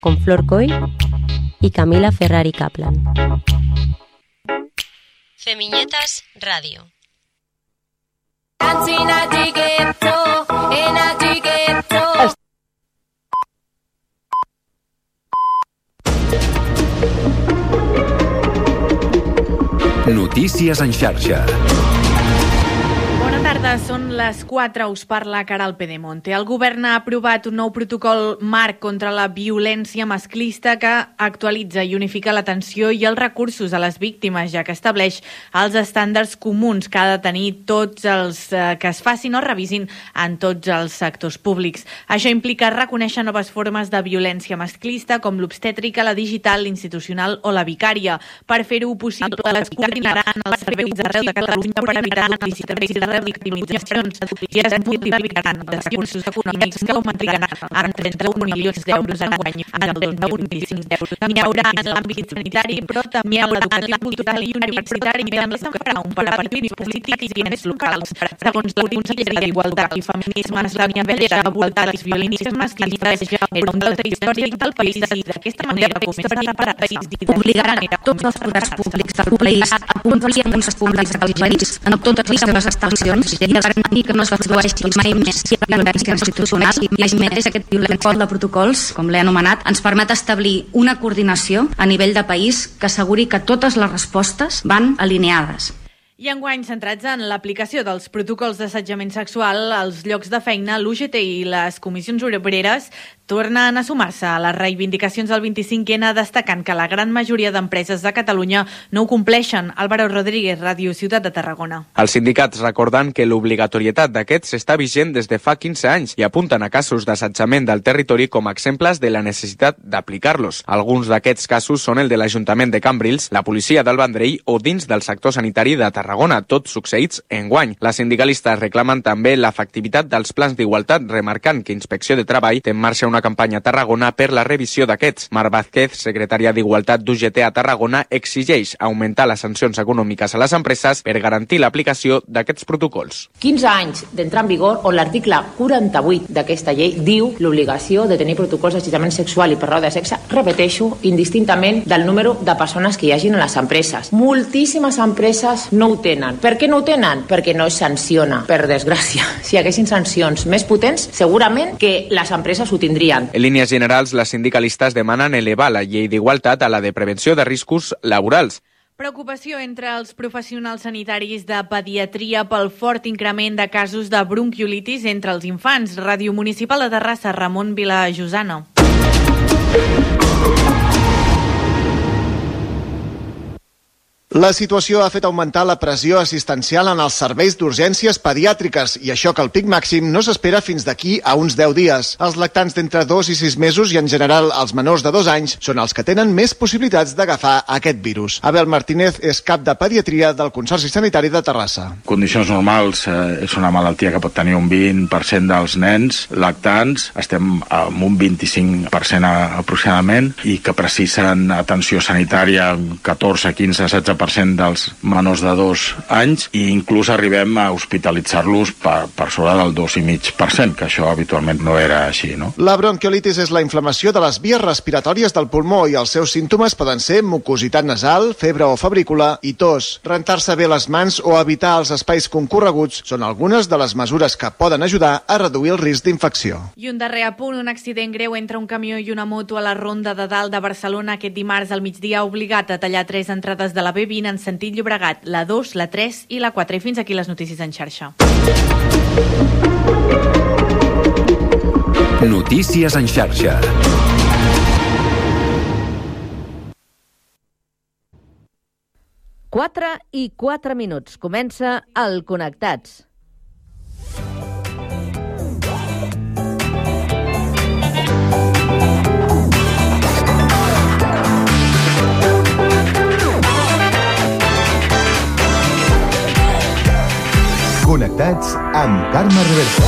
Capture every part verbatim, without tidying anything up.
con Flor Coy y Camila Ferrari Kaplan. Femiñetas Radio. Notícies en xarxa. Bona tarda, són les quatre, us parla Caral Pedemonte. El govern ha aprovat un nou protocol marc contra la violència masclista que actualitza i unifica l'atenció i els recursos a les víctimes, ja que estableix els estàndards comuns que ha de tenir tots els eh, que es facin o revisin en tots els sectors públics. Això implica reconèixer noves formes de violència masclista com l'obstètrica, la digital, l'institucional o la vicària. Per fer-ho possible, es coordinaran els serveis d'arreu de Catalunya per evitar la licitació de victimitzacions i es multiplicaran els recursos econòmics que augmentaran en trenta-un milions d'euros en guany en el dos mil vint-i-cinc. N'hi haurà en l'àmbit sanitari, però també en l'educatiu, cultural i universitari, i també se'n farà un per a partits polítics i ens locals. Segons la Conselleria d'Igualtat i Feminismes, la Vellera ha voltat les violències masclistes era un delta històric del país i d'aquesta manera començaran per a país obligaran a tots els poders públics del país a complir amb els públics del país en totes les seves estacions i a garantir que no es produeixi mai més violència institucional i mai més aquest violència de protocols, com l'he anomenat, ens permet establir una coordinació a nivell de país que asseguri que totes les respostes van alineades. I enguany, centrats en l'aplicació dels protocols d'assetjament sexual als llocs de feina, l'U G T i les comissions obreres tornen a sumar-se a les reivindicacions del vint-i-cinc ena, destacant que la gran majoria d'empreses de Catalunya no ho compleixen. Álvaro Rodríguez, Ràdio Ciutat de Tarragona. Els sindicats recorden que l'obligatorietat d'aquests està vigent des de fa quinze anys i apunten a casos d'assetjament del territori com a exemples de la necessitat d'aplicar-los. Alguns d'aquests casos són el de l'Ajuntament de Cambrils, la policia del Vendrell o dins del sector sanitari de Tarragona, tots succeïts enguany. Les sindicalistes reclamen també l'efectivitat dels plans d'igualtat, remarcant que Inspecció de Treball té en marxa una campanya a Tarragona per la revisió d'aquests. Mar Vázquez, secretària d'Igualtat d'U G T a Tarragona, exigeix augmentar les sancions econòmiques a les empreses per garantir l'aplicació d'aquests protocols. quinze anys d'entrar en vigor on l'article quaranta-vuit d'aquesta llei diu l'obligació de tenir protocols d'assetjament sexual i per raó de sexe, repeteixo, indistintament del número de persones que hi hagin a les empreses. Moltíssimes empreses no ho tenen. Per què no ho tenen? Perquè no es sanciona, per desgràcia. Si hi haguessin sancions més potents, segurament que les empreses ho tindrien. En línies generals, les sindicalistes demanen elevar la llei d'igualtat a la de prevenció de riscos laborals. Preocupació entre els professionals sanitaris de pediatria pel fort increment de casos de bronquiolitis entre els infants. Ràdio Municipal de Terrassa, Ramon Vilajosana. La situació ha fet augmentar la pressió assistencial en els serveis d'urgències pediàtriques i això que el pic màxim no s'espera fins d'aquí a uns deu dies. Els lactants d'entre dos i sis mesos i en general els menors de dos anys són els que tenen més possibilitats d'agafar aquest virus. Abel Martínez és cap de pediatria del Consorci Sanitari de Terrassa. En condicions normals eh, és una malaltia que pot tenir un vint per cent dels nens lactants, estem amb un vint-i-cinc per cent aproximadament i que precisen atenció sanitària catorze, quinze, setze per cent dels menors de dos anys i inclús arribem a hospitalitzar-los per, per sobre del dos coma cinc per cent, que això habitualment no era així, no? La bronquiolitis és la inflamació de les vies respiratòries del pulmó i els seus símptomes poden ser mucositat nasal, febre o febrícula i tos. Rentar-se bé les mans o evitar els espais concorreguts són algunes de les mesures que poden ajudar a reduir el risc d'infecció. I un darrer apunt, un accident greu entre un camió i una moto a la Ronda de Dalt de Barcelona aquest dimarts al migdia ha obligat a tallar tres entrades de la B vint en sentit Llobregat, la dos, la tres i la quatre. I fins aquí les notícies en xarxa. Notícies en xarxa. quatre i quatre minuts. Comença el Connectats. Connectats amb Carme Reversa.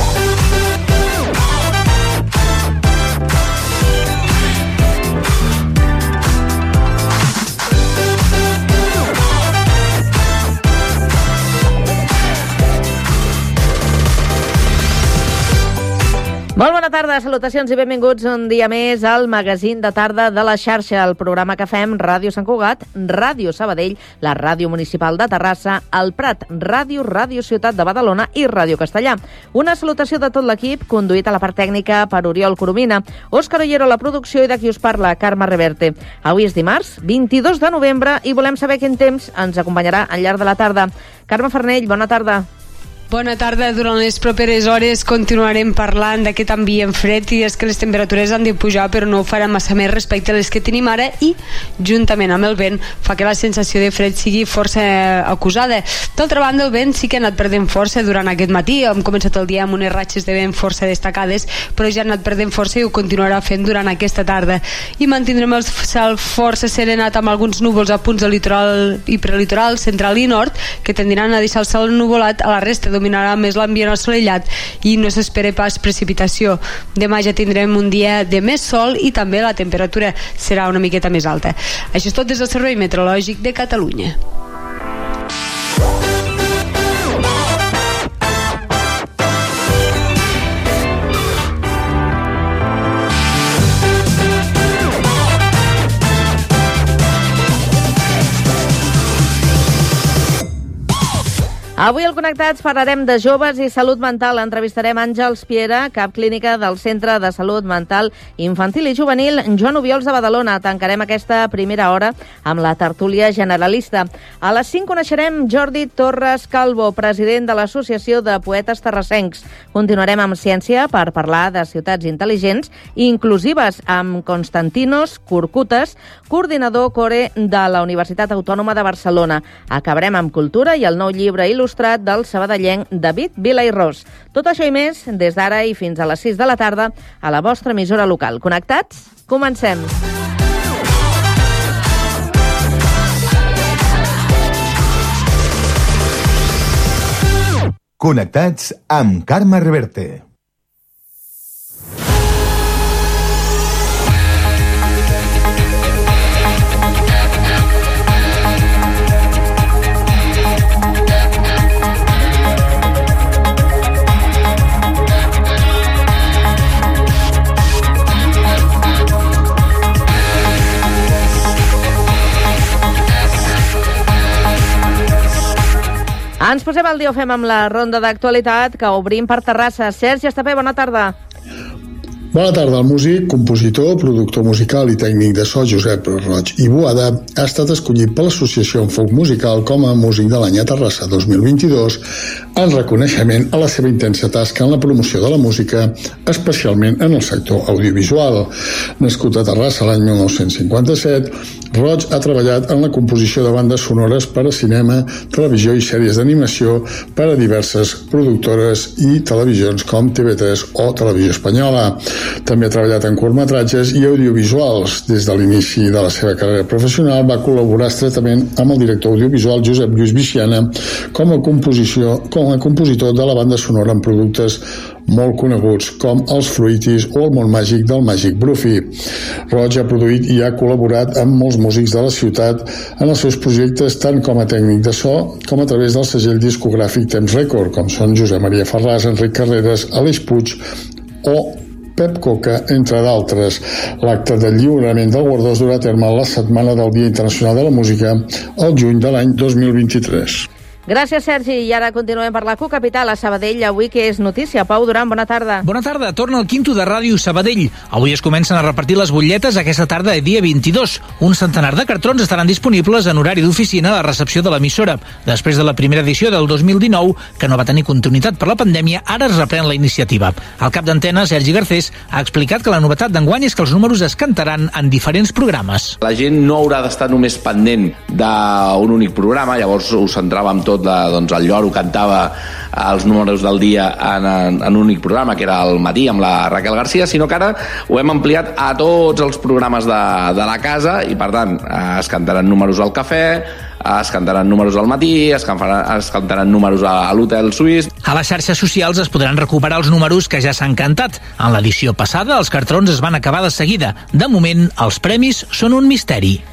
Molt bona tarda, tarda, salutacions i benvinguts un dia més al magazín de tarda de la xarxa, el programa que fem Ràdio Sant Cugat, Ràdio Sabadell, la Ràdio Municipal de Terrassa, el Prat, Ràdio, Ràdio Ciutat de Badalona i Ràdio Castellà. Una salutació de tot l'equip, conduït a la part tècnica per Oriol Coromina, Òscar Ollero a la producció i de qui us parla, Carme Reverte. Avui és dimarts, vint-i-dos de novembre, i volem saber quin temps ens acompanyarà al llarg de la tarda. Carme Farnell, bona tarda. Bona tarda. Durant les properes hores continuarem parlant d'aquest ambient fred i és que les temperatures han de pujar, però no ho farà massa més respecte a les que tenim ara i, juntament amb el vent, fa que la sensació de fred sigui força acusada. D'altra banda, el vent sí que ha anat perdent força durant aquest matí. Hem començat el dia amb unes ratxes de vent força destacades, però ja ha anat perdent força i ho continuarà fent durant aquesta tarda. I mantindrem el cel força serenat amb alguns núvols a punts del litoral i prelitoral, central i nord, que tendiran a deixar el cel ennuvolat. A la resta dominarà més l'ambient assolellat i no s'espera pas precipitació. Demà ja tindrem un dia de més sol i també la temperatura serà una miqueta més alta. Això és tot des del Servei Meteorològic de Catalunya. Avui al Connectats parlarem de joves i salut mental. Entrevistarem Àngels Piera, cap clínica del Centre de Salut Mental Infantil i Juvenil Joan Obiols de Badalona. Tancarem aquesta primera hora amb la tertúlia generalista. A les cinc coneixerem Jordi Torres Calvo, president de l'Associació de Poetes Terrassencs. Continuarem amb ciència per parlar de ciutats intel·ligents i inclusives amb Constantinos Curcutas, coordinador core de la Universitat Autònoma de Barcelona. Acabarem amb cultura i el nou llibre il·lustrat del sabadellenc David Vila i Ros. Tot això i més des d'ara i fins a les sis de la tarda a la vostra emissora local. Connectats? Comencem! Connectats amb Carme Reverte. Ens posem al dia, ho fem amb la ronda d'actualitat que obrim per Terrassa. Sergi Estapé, bona tarda. Bona tarda. El músic, compositor, productor musical i tècnic de so Josep Roig i Boada ha estat escollit per l'Associació Enfoc Musical com a músic de l'any a Terrassa dos mil vint-i-dos en reconeixement a la seva intensa tasca en la promoció de la música, especialment en el sector audiovisual. Nascut a Terrassa l'any mil nou-cents cinquanta-set, Roig ha treballat en la composició de bandes sonores per a cinema, televisió i sèries d'animació per a diverses productores i televisions com T V tres o Televisió Espanyola. També ha treballat en curtmetratges i audiovisuals. Des de l'inici de la seva carrera professional va col·laborar estretament amb el director audiovisual Josep Lluís Viciana com a, composició, com a compositor de la banda sonora en productes molt coneguts com Els Fruitis o El món màgic del Màgic Brufi. Roig ha produït i ha col·laborat amb molts músics de la ciutat en els seus projectes tant com a tècnic de so com a través del segell discogràfic Temps Record, com són Josep Maria Ferràs, Enric Carreras, Aleix Puig o Pep Coca, entre d'altres. L'acte de lliurament del guardó es durà a terme la setmana del Dia Internacional de la Música el juny de l'any dos mil vint-i-tres. Gràcies, Sergi. I ara continuem per la Q-Capital a Sabadell. Avui que és notícia. Pau Duran, bona tarda. Bona tarda. Torna el quinto de Ràdio Sabadell. Avui es comencen a repartir les butlletes aquesta tarda de dia vint-i-dos. Un centenar de cartrons estaran disponibles en horari d'oficina a la recepció de l'emissora. Després de la primera edició del dos mil dinou, que no va tenir continuïtat per la pandèmia, ara es reprèn la iniciativa. El cap d'antena, Sergi Garcés, ha explicat que la novetat d'enguany és que els números es cantaran en diferents programes. La gent no haurà d'estar només pendent d'un únic programa, llavors ho centràvem tot de, doncs el Lloro cantava els números del dia en, en, en un únic programa, que era al matí amb la Raquel Garcia, sinó que ara ho hem ampliat a tots els programes de, de la casa i per tant es cantaran números al cafè, es cantaran números al matí, es cantaran, es cantaran números a, a l'Hotel Suís. A les xarxes socials es podran recuperar els números que ja s'han cantat. En l'edició passada els cartrons es van acabar de seguida. De moment, els premis són un misteri.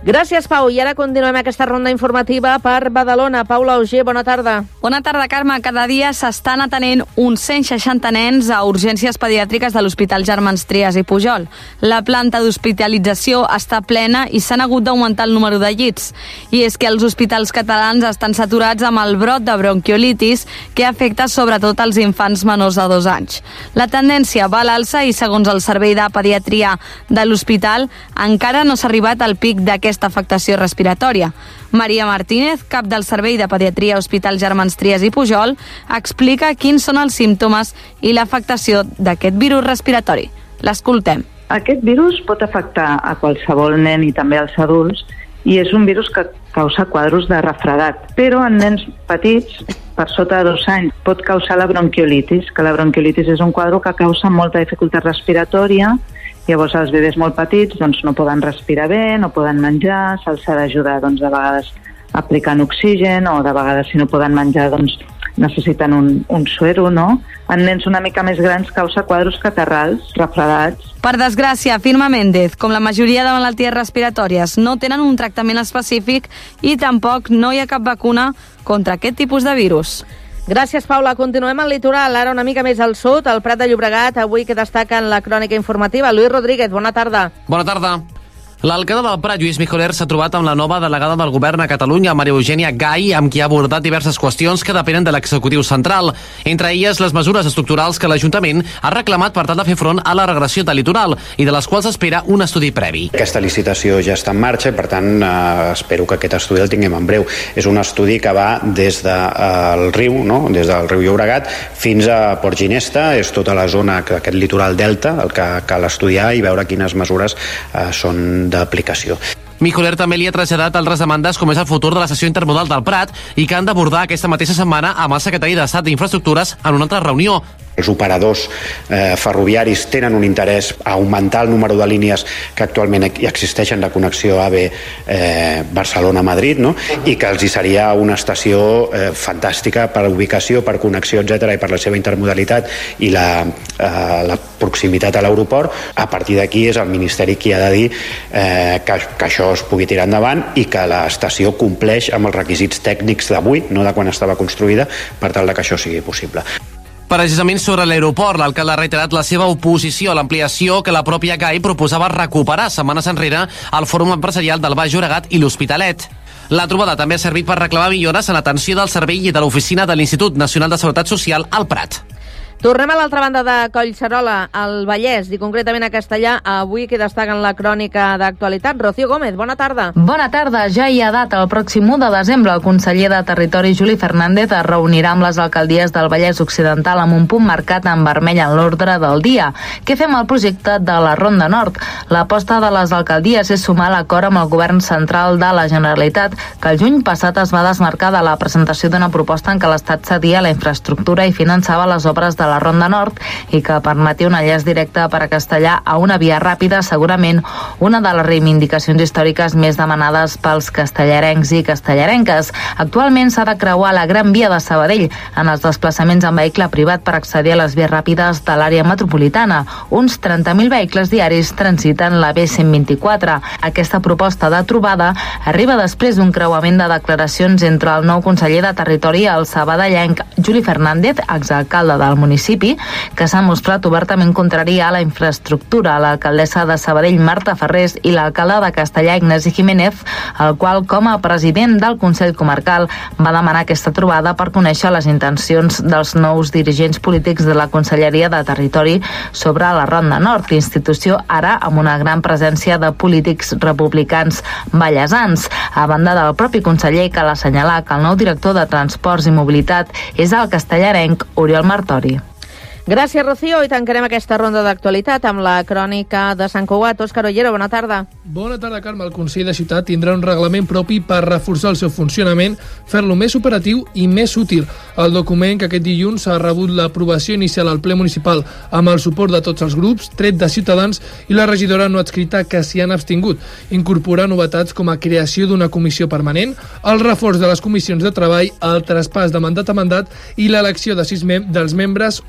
Gràcies, Pau. I ara continuem aquesta ronda informativa per Badalona. Paula Auger, bona tarda. Bona tarda, Carme. Cada dia s'estan atenent uns cent seixanta nens a urgències pediàtriques de l'Hospital Germans Trias i Pujol. La planta d'hospitalització està plena i s'han hagut d'augmentar el número de llits. I és que els hospitals catalans estan saturats amb el brot de bronquiolitis que afecta sobretot els infants menors de dos anys. La tendència va a l'alça i, segons el Servei de Pediatria de l'Hospital, encara no s'ha arribat al pic d'aquesta aquesta afectació respiratòria. Maria Martínez, cap del Servei de Pediatria Hospital Germans Trias i Pujol, explica quins són els símptomes i l'afectació d'aquest virus respiratori. L'escoltem. Aquest virus pot afectar a qualsevol nen i també als adults i és un virus que causa quadros de refredat, però en nens petits, per sota de dos anys, pot causar la bronquiolitis, que la bronquiolitis és un quadre que causa molta dificultat respiratòria. Llavors els bebès molt petits doncs, no poden respirar bé, no poden menjar, se'ls ha d'ajudar doncs, de vegades aplicant oxigen o de vegades si no poden menjar doncs, necessiten un, un suero, no? En nens una mica més grans causa quadros catarrals, refredats. Per desgràcia, afirma Méndez, com la majoria de malalties respiratòries no tenen un tractament específic i tampoc no hi ha cap vacuna contra aquest tipus de virus. Gràcies, Paula. Continuem al litoral, ara una mica més al sud, al Prat de Llobregat, avui que destaca en la crònica informativa. Lluís Rodríguez, bona tarda. Bona tarda. L'alcalde del Prat, Lluís Mijoler, s'ha trobat amb la nova delegada del govern a Catalunya, Maria Eugènia Gai, amb qui ha abordat diverses qüestions que depenen de l'executiu central. Entre elles, les mesures estructurals que l'Ajuntament ha reclamat per tal de fer front a la regressió del litoral i de les quals espera un estudi previ. Aquesta licitació ja està en marxa i, per tant, eh, espero que aquest estudi el tinguem en breu. És un estudi que va des del riu, no? des del riu Llobregat, fins a Port Ginesta. És tota la zona, aquest litoral delta, el que cal estudiar i veure quines mesures eh, són d'aplicació. Mijoler també li ha traslladat altres demandes com és el futur de la estació intermodal del Prat i que han d'abordar aquesta mateixa setmana amb el secretari d'Estat d'Infraestructures en una altra reunió. Els operadors eh, ferroviaris tenen un interès a augmentar el número de línies que actualment existeixen de connexió A V E eh, Barcelona-Madrid, no? I que els hi seria una estació eh, fantàstica per ubicació, per connexió, etcètera, i per la seva intermodalitat i la, eh, la proximitat a l'aeroport. A partir d'aquí és el Ministeri qui ha de dir eh, que, que això es pugui tirar endavant i que l'estació compleix amb els requisits tècnics d'avui, no de quan estava construïda, per tal de que això sigui possible. Precisament sobre l'aeroport, l'alcalde ha reiterat la seva oposició a l'ampliació que la pròpia Gai proposava recuperar setmanes enrere al Fòrum Empresarial del Baix Llobregat i l'Hospitalet. La trobada també ha servit per reclamar millores en l'atenció del servei i de l'oficina de l'Institut Nacional de Seguretat Social al Prat. Tornem a l'altra banda de Collserola, al Vallès, i concretament a Castellà, avui que destaquen la crònica d'actualitat. Rocío Gómez, bona tarda. Bona tarda. Ja hi ha data. El pròxim u de desembre, el conseller de Territori, Juli Fernández, es reunirà amb les alcaldies del Vallès Occidental amb un punt marcat en vermell en l'ordre del dia. Què fem al projecte de la Ronda Nord? L'aposta de les alcaldies és sumar l'acord amb el govern central de la Generalitat, que el juny passat es va desmarcar de la presentació d'una proposta en què l'Estat cedia la infraestructura i finançava les obres de la Ronda Nord i que permetia un enllaç directe per a Castellà a una via ràpida, segurament una de les reivindicacions històriques més demanades pels castellarencs i castellarenques. Actualment s'ha de creuar la Gran Via de Sabadell en els desplaçaments en vehicle privat per accedir a les vies ràpides de l'àrea metropolitana. Uns trenta mil vehicles diaris transiten la B cent vint-i-quatre. Aquesta proposta de trobada arriba després d'un creuament de declaracions entre el nou conseller de Territori, el sabadellenc Juli Fernández, exalcalde del municipi, que s'ha mostrat obertament contrari a la infraestructura, l'alcaldessa de Sabadell, Marta Ferrés, i l'alcalde de Castellà, Ignasi Jiménez, el qual, com a president del Consell Comarcal, va demanar aquesta trobada per conèixer les intencions dels nous dirigents polítics de la Conselleria de Territori sobre la Ronda Nord, institució ara amb una gran presència de polítics republicans vallesans, a banda del propi conseller, que l'assenyalar que el nou director de Transports i Mobilitat és el castellarenc Oriol Martori. Gràcies, Rocío, i tancarem aquesta ronda d'actualitat amb la crònica de Sant Cugat. Òscar Ollero, bona tarda. Bona tarda, Carme. El Consell de Ciutat tindrà un reglament propi per reforçar el seu funcionament, fer-lo més operatiu i més útil. El document, que aquest dilluns ha rebut l'aprovació inicial al ple municipal amb el suport de tots els grups, tret de Ciutadans i la regidora no adscrita, que s'hi han abstingut. Incorpora novetats com a creació d'una comissió permanent, el reforç de les comissions de treball, el traspàs de mandat a mandat i l'elecció de sis mem- dels membres, un per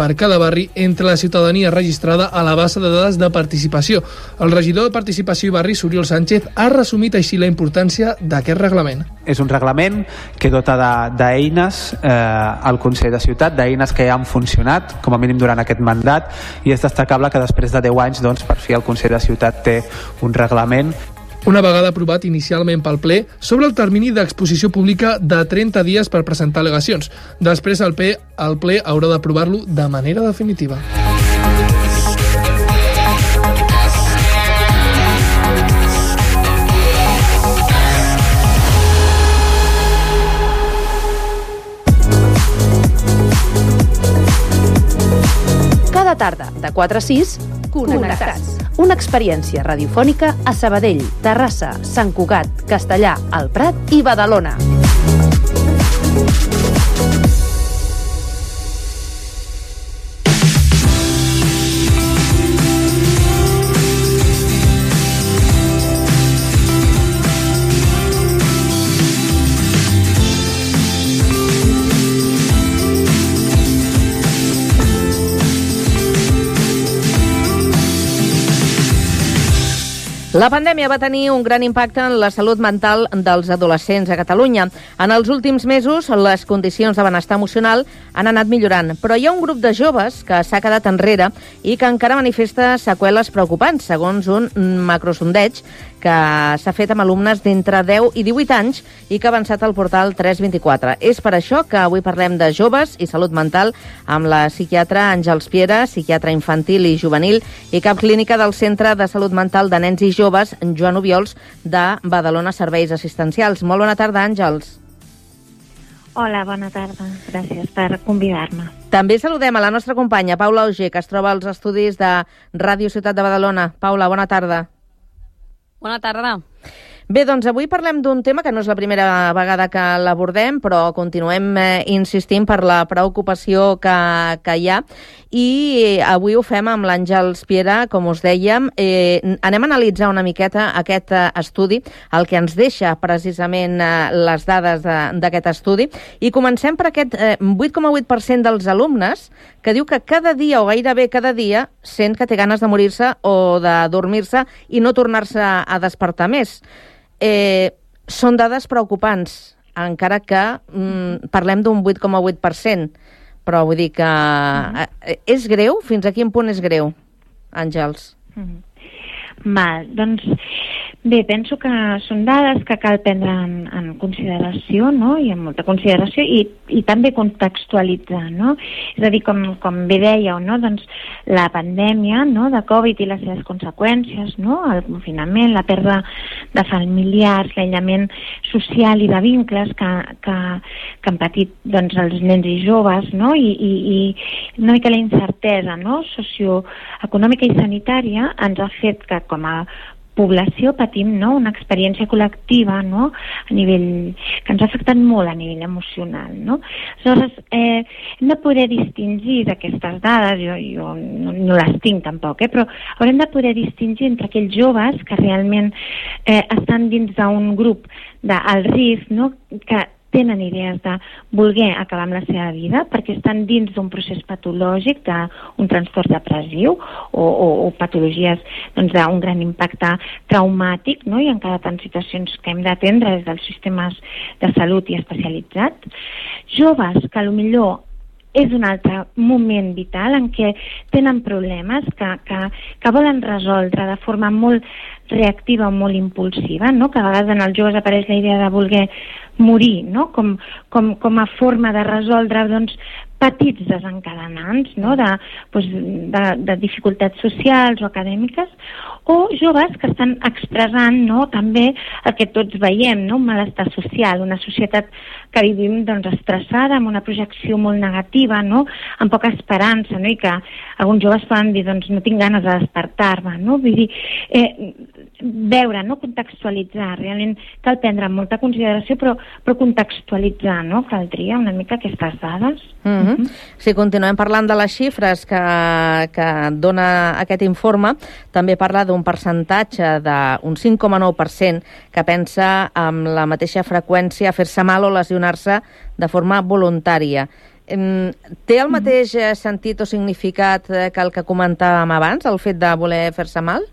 per cada barri entre la ciutadania registrada a la base de dades de participació. El regidor de Participació i Barris, Oriol Sánchez, ha resumit així la importància d'aquest reglament. És un reglament que dota d'eines eh, al Consell de Ciutat, d'eines que ja han funcionat, com a mínim durant aquest mandat, i és destacable que després de deu anys, doncs, per fi el Consell de Ciutat té un reglament. Una vegada aprovat inicialment pel ple, sobre el termini d'exposició pública de trenta dies per presentar al·legacions. Després el ple, el ple haurà d'aprovar-lo de manera definitiva. Cada tarda, de quatre a sis, Connectats. Una experiència radiofònica a Sabadell, Terrassa, Sant Cugat, Castellà, El Prat i Badalona. La pandèmia va tenir un gran impacte en la salut mental dels adolescents a Catalunya. En els últims mesos, les condicions de benestar emocional han anat millorant, però hi ha un grup de joves que s'ha quedat enrere i que encara manifesta seqüeles preocupants, segons un macrosondeig que s'ha fet amb alumnes d'entre deu i divuit anys i que ha avançat al portal tres vint-i-quatre. És per això que avui parlem de joves i salut mental amb la psiquiatra Àngels Piera, psiquiatra infantil i juvenil i cap clínica del Centre de Salut Mental de Nens i Joves, Joan Obiols, de Badalona Serveis Assistencials. Molt bona tarda, Àngels. Hola, bona tarda. Gràcies per convidar-me. També saludem a la nostra companya, Paula Auger, que es troba als estudis de Ràdio Ciutat de Badalona. Paula, bona tarda. Bona tarda. Bé, doncs avui parlem d'un tema que no és la primera vegada que l'abordem, però continuem eh, insistint per la preocupació que, que hi ha. I avui ho fem amb l'Àngels Piera, com us dèiem. Eh, anem a analitzar una miqueta aquest eh, estudi, el que ens deixa precisament eh, les dades d'aquest estudi. I comencem per aquest eh, vuit coma vuit per cent dels alumnes que diu que cada dia o gairebé cada dia sent que té ganes de morir-se o de dormir-se i no tornar-se a despertar més. Eh, són dades preocupants, encara que mm, parlem d'un vuit coma vuit per cent, però vull dir que eh, és greu? Fins a quin punt és greu, Àngels? Mm-hmm. Val, doncs bé, penso que són dades que cal prendre en, en consideració, no? I amb molta consideració i, i també contextualitzar, no? És a dir, com, com bé dèieu, no? Doncs la pandèmia, no? De Covid i les seves conseqüències, no? El confinament, la pèrdua de familiars, l'aïllament social i de vincles que, que, que han patit doncs, els nens i joves, no? I, i, i una mica la incertesa, no? Socioeconòmica i sanitària ens ha fet que com a població patim, no? Una experiència col·lectiva, no? A nivell, que ens ha afectat molt a nivell emocional, no? Aleshores, eh, hem de poder distingir d'aquestes dades, jo, jo no, no les tinc tampoc, eh? Però haurem de poder distingir entre aquells joves que realment eh, estan dins d'un grup d'alt risc, no? Que tenen idees de voler acabar amb la seva vida perquè estan dins d'un procés patològic d'un trastorn depressiu o, o, o patologies doncs, d'un gran impacte traumàtic, no? I han quedat en situacions que hem d'atendre des dels sistemes de salut i especialitzats. Joves que potser és un altre moment vital en què tenen problemes que, que, que volen resoldre de forma molt reactiva o molt impulsiva, no? Que a vegades en els joves apareix la idea de voler morir, no? Com, com, com a forma de resoldre doncs, petits desencadenants, no? de, doncs, de, de dificultats socials o acadèmiques, o joves que estan expressant, no? També el que tots veiem, no? Un malestar social, una societat que vivim doncs, estressada, amb una projecció molt negativa, no? Amb poca esperança, no? I que alguns joves poden dir doncs, no tinc ganes de despertar-me, no? Vull dir, eh, veure, no? Contextualitzar, realment cal prendre molta consideració, però, però contextualitzar, no? Caldria una mica aquestes dades. Mm-hmm. Si continuem parlant de les xifres que, que dona aquest informe, també parla d'un percentatge d'un cinc coma nou per cent que pensa amb la mateixa freqüència a fer-se mal o lesionar-se de forma voluntària. Té el mateix sentit o significat que el que comentàvem abans, el fet de voler fer-se mal?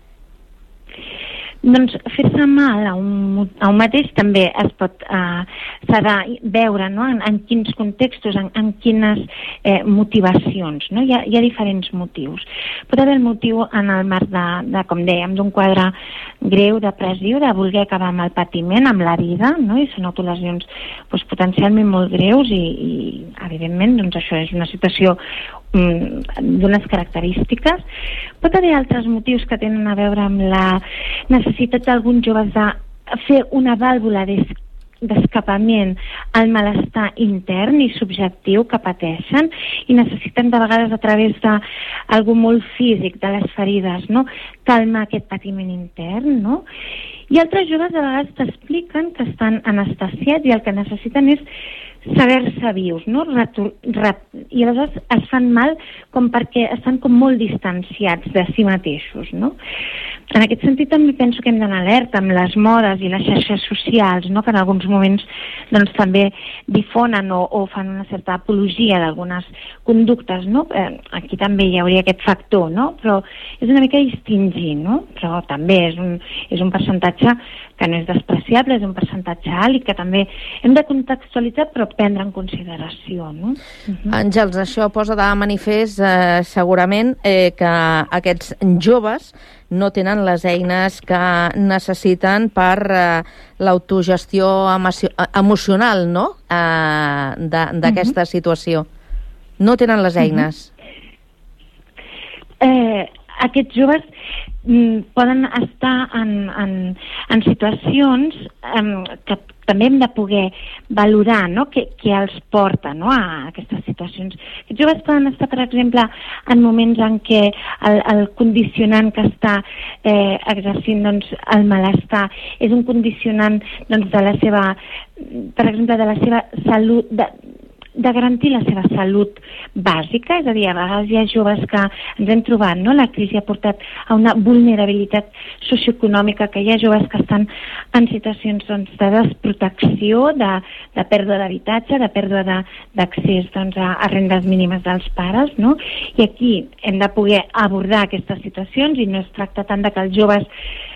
Doncs fer-se mal a un, a un mateix també es pot, eh, s'ha de veure, no?, en, en quins contextos, en, en quines eh, motivacions, no? Hi ha, hi ha diferents motius. Pot haver el motiu en el marc de, de com dèiem, d'un quadre greu, depressiu, de voler acabar amb el patiment, amb la vida, no? I són autolesions doncs, potencialment molt greus i, i evidentment, doncs això és una situació d'unes característiques. Pot haver altres motius que tenen a veure amb la necessitat d'alguns joves de fer una vàlvula d'escapament al malestar intern i subjectiu que pateixen i necessiten de vegades a través d'algú molt físic, de les ferides, no?, calmar aquest patiment intern, no? I altres joves de vegades t'expliquen que estan anestesiats i el que necessiten és saber-se vius, no? Retur, ret, I aleshores es fan mal com perquè estan com molt distanciats de si mateixos, no? En aquest sentit també penso que hem d'anar alerta amb les modes i les xarxes socials, no?, que en alguns moments doncs, també difonen o, o fan una certa apologia d'algunes conductes, no? Eh, aquí també hi hauria aquest factor, no? Però és una mica distingir, no? Però també és un, és un percentatge que no és despreciable, és un percentatge alt i que també hem de contextualitzar però prendre en consideració, no? Uh-huh. Àngels, això posa de manifest eh, segurament eh, que aquests joves no tenen les eines que necessiten per eh, l'autogestió emocional, no?, eh, d'aquesta uh-huh. situació. No tenen les eines. Uh-huh. Eh... Aquests joves mm, poden estar en, en, en situacions um, que també hem de poder valorar, no?, què, què els porta, no?, a aquestes situacions. Aquests joves poden estar, per exemple, en moments en què el, el condicionant que està eh, exercint doncs, el malestar és un condicionant doncs, de la seva, per exemple, de la seva salut, de, de garantir la seva salut bàsica, és a dir, a vegades hi ha joves que ens hem trobat, no?, la crisi ha portat a una vulnerabilitat socioeconòmica, que hi ha joves que estan en situacions doncs, de desprotecció, de, de pèrdua d'habitatge, de pèrdua d'accés doncs, a, a rendes mínimes dels pares, no? I aquí hem de poder abordar aquestes situacions i no es tracta tant de que els joves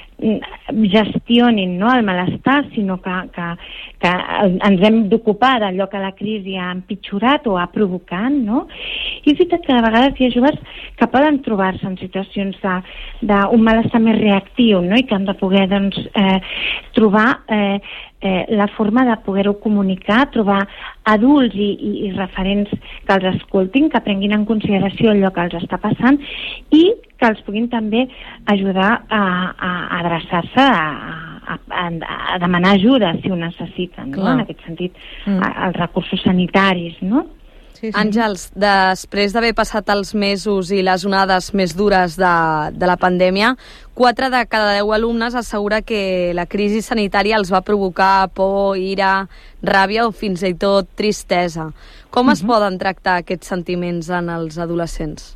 gestionin, no?, el malestar, sinó que, que, que ens hem d'ocupar d'allò que la crisi ha empitjorat o ha provocat, no? I és veritat que a vegades hi ha joves que poden trobar-se en situacions d'un malestar més reactiu, no?, i que han de poder doncs, eh, trobar eh, eh, la forma de poder-ho comunicar, trobar adults i, i, i referents que els escoltin, que prenguin en consideració allò que els està passant i que els puguin també ajudar a, a adreçar-se, a, a, a demanar ajuda si ho necessiten, no? En aquest sentit, mm. als recursos sanitaris, no? Sí, sí. Àngels, després d'haver passat els mesos i les onades més dures de, de la pandèmia, quatre de cada deu alumnes assegura que la crisi sanitària els va provocar por, ira, ràbia o fins i tot tristesa. Com uh-huh. es poden tractar aquests sentiments en els adolescents?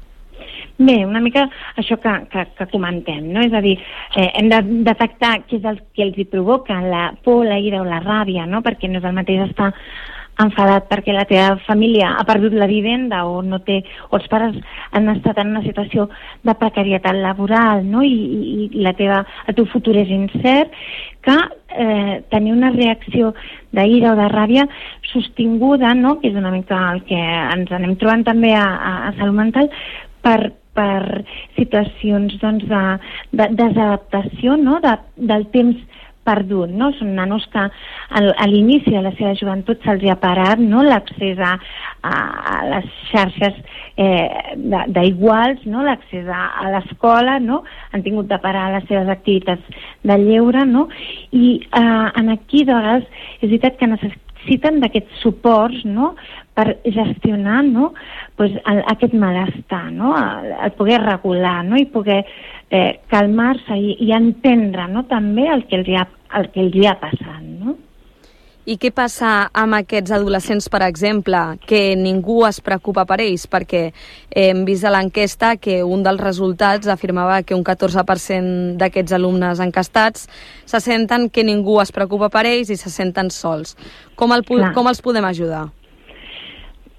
Bé, una mica això que, que, que comentem, no? És a dir, eh, hem de detectar què és el que els hi provoca la por, la ira o la ràbia, no? Perquè no és el mateix estar enfadat perquè la teva família ha perdut la vivenda o no té, o els pares han estat en una situació de precarietat laboral, no? I, i, i la teva, el teu futur és incert, que eh, tenir una reacció d'ira o de ràbia sostinguda, no? Que és una mica el que ens anem trobant també a, a, a salut mental, per, per situacions doncs, de, de desadaptació, no? de, del temps perdut, no? Són nanos que al, a l'inici de la seva joventut se'ls ha parat, no? L'accés a, a, a les xarxes eh, d'iguals, no? L'accés a, a l'escola, no? Han tingut de parar les seves activitats de lleure, no? I eh, en aquí de vegades és veritat que necessiten d'aquests suports, no? Per gestionar, no? Pues, el, aquest malestar, no? El, el poder regular, no? I poder eh, calmar-se i, i entendre, no? També el que els hi ha, el que els hi ha passat, no? I què passa amb aquests adolescents, per exemple, que ningú es preocupa per ells? Perquè hem vist a l'enquesta que un dels resultats afirmava que un catorze per cent d'aquests alumnes encastats se senten que ningú es preocupa per ells i se senten sols. Com, el, com els podem ajudar?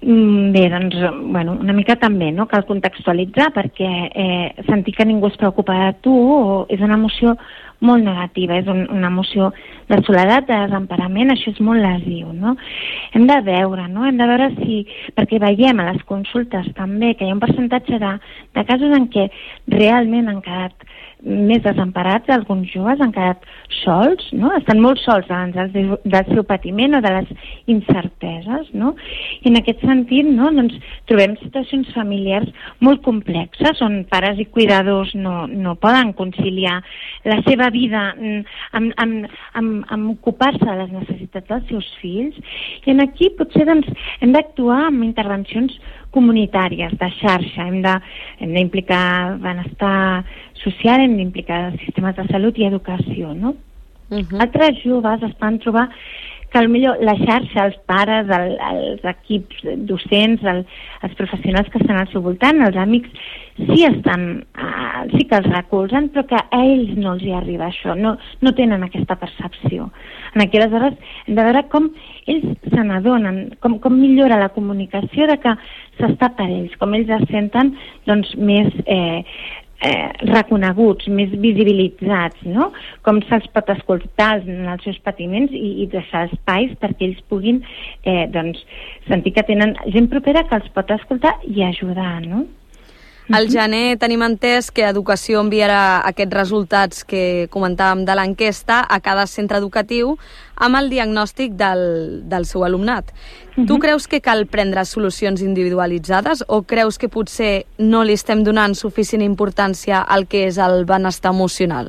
Bé, doncs, bueno, una mica també, no? Cal contextualitzar, perquè eh, sentir que ningú es preocupa de tu és una emoció molt negativa, és un, una emoció de soledat, de desemparament, això és molt lesiu, no? Hem de veure, no? Hem de veure si, perquè veiem a les consultes també que hi ha un percentatge de, de casos en què realment han quedat més desemparats, alguns joves han quedat sols, no? Estan molt sols davant del, del seu patiment o de les incerteses, no? I en aquest sentit, no? Doncs trobem situacions familiars molt complexes on pares i cuidadors no, no poden conciliar la seva vida amb, amb, amb, amb ocupar-se de les necessitats dels seus fills, i en aquí potser doncs, hem d'actuar amb intervencions comunitàries, de xarxa, hem de, hem d'implicar benestar social, hem d'implicar sistemes de salut i educació, no? Uh-huh. Altres joves es van trobar que potser la xarxa, els pares, el, els equips docents, el, els professionals que estan al seu voltant, els amics, sí, estan, uh, sí que els recolzen, però que a ells no els hi arriba això, no, no tenen aquesta percepció. En aquí, aleshores, hem de veure com ells se n'adonen, com, com millora la comunicació de que s'està per ells, com ells es senten doncs, més eh, eh, reconeguts, més visibilitzats, no? Com se'ls pot escoltar en els seus patiments i, i deixar espais perquè ells puguin eh, doncs, sentir que tenen gent propera que els pot escoltar i ajudar, no? Al gener tenim entès que Educació enviarà aquests resultats que comentàvem de l'enquesta a cada centre educatiu amb el diagnòstic del, del seu alumnat. Uh-huh. Tu creus que cal prendre solucions individualitzades o creus que potser no li estem donant suficient importància al que és el benestar emocional?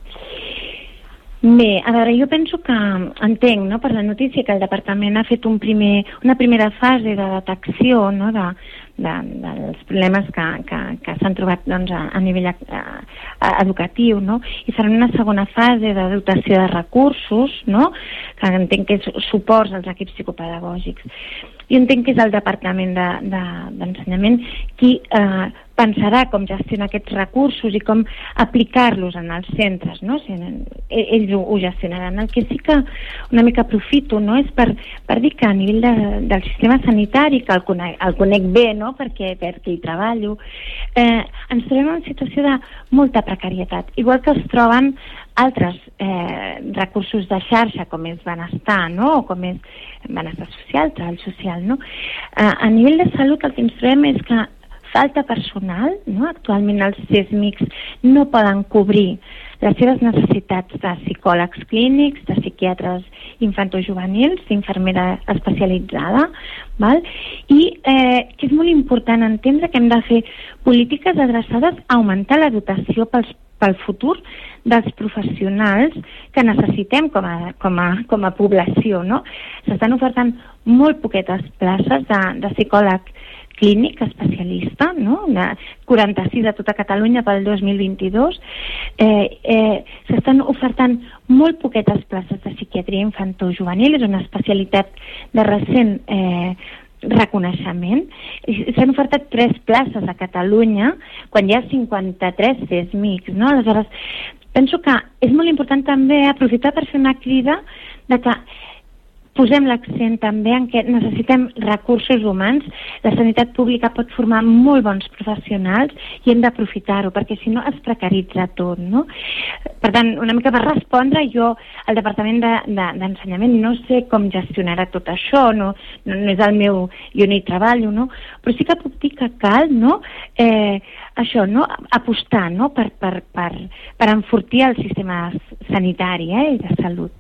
Bé, a veure, jo penso que entenc, no, per la notícia que el departament ha fet un primer, una primera fase de detecció, no, de, de, dels problemes que, que, que s'han trobat doncs, a, a nivell a, a, educatiu, no? I serà una segona fase de dotació de recursos, no? Que entenc que és suports als equips psicopedagògics. Jo entenc que és el Departament de, de, d'Ensenyament qui eh, pensarà com gestionar aquests recursos i com aplicar-los en els centres, no? Si ells ho, ho gestionaran. El que sí que una mica aprofito, no? És per, per dir que a nivell de, del sistema sanitari, que el conec, el conec bé, no? Perquè, perquè hi treballo, eh, ens trobem en una situació de molta precarietat, igual que es troben altres eh, recursos de xarxa, com és benestar, no? O com és benestar social, treball social, no? Eh, a nivell de salut el que ens trobem és que falta personal, no? Actualment els C S M I Cs no poden cobrir les seves necessitats de psicòlegs clínics, de psiquiatres infantojuvenils, d'infermera especialitzada, val? I eh, que és molt important entendre que hem de fer polítiques adreçades a augmentar la dotació pels pel futur dels professionals que necessitem com a, com a, com a població, no? S'estan ofertant molt poquetes places de, de psicòleg clínic especialista, no? De quaranta-sis a tota Catalunya pel dos mil vint-i-dos. Eh, eh, s'estan ofertant molt poquetes places de psiquiatria infantojuvenil, és una especialitat de recent eh, reconeixement. S'han ofertat tres places a Catalunya quan hi ha cinquanta-tres C S M I Cs, no? Aleshores, penso que és molt important també aprofitar per fer una crida de que posem l'accent també en què necessitem recursos humans. La sanitat pública pot formar molt bons professionals i hem d'aprofitar-ho, perquè si no es precaritza tot, no? Per tant, una mica per respondre, jo al Departament de, de, d'Ensenyament no sé com gestionarà tot això, no, no, no és el meu, jo no hi treballo, no? Però sí que puc dir que cal, no? Eh, això, no? Apostar, no? Per, per, per, per enfortir el sistema sanitari eh? I de salut.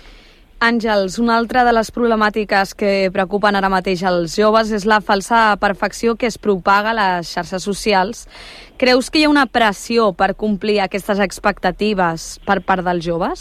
Àngels, una altra de les problemàtiques que preocupen ara mateix els joves és la falsa perfecció que es propaga a les xarxes socials. Creus que hi ha una pressió per complir aquestes expectatives per part dels joves?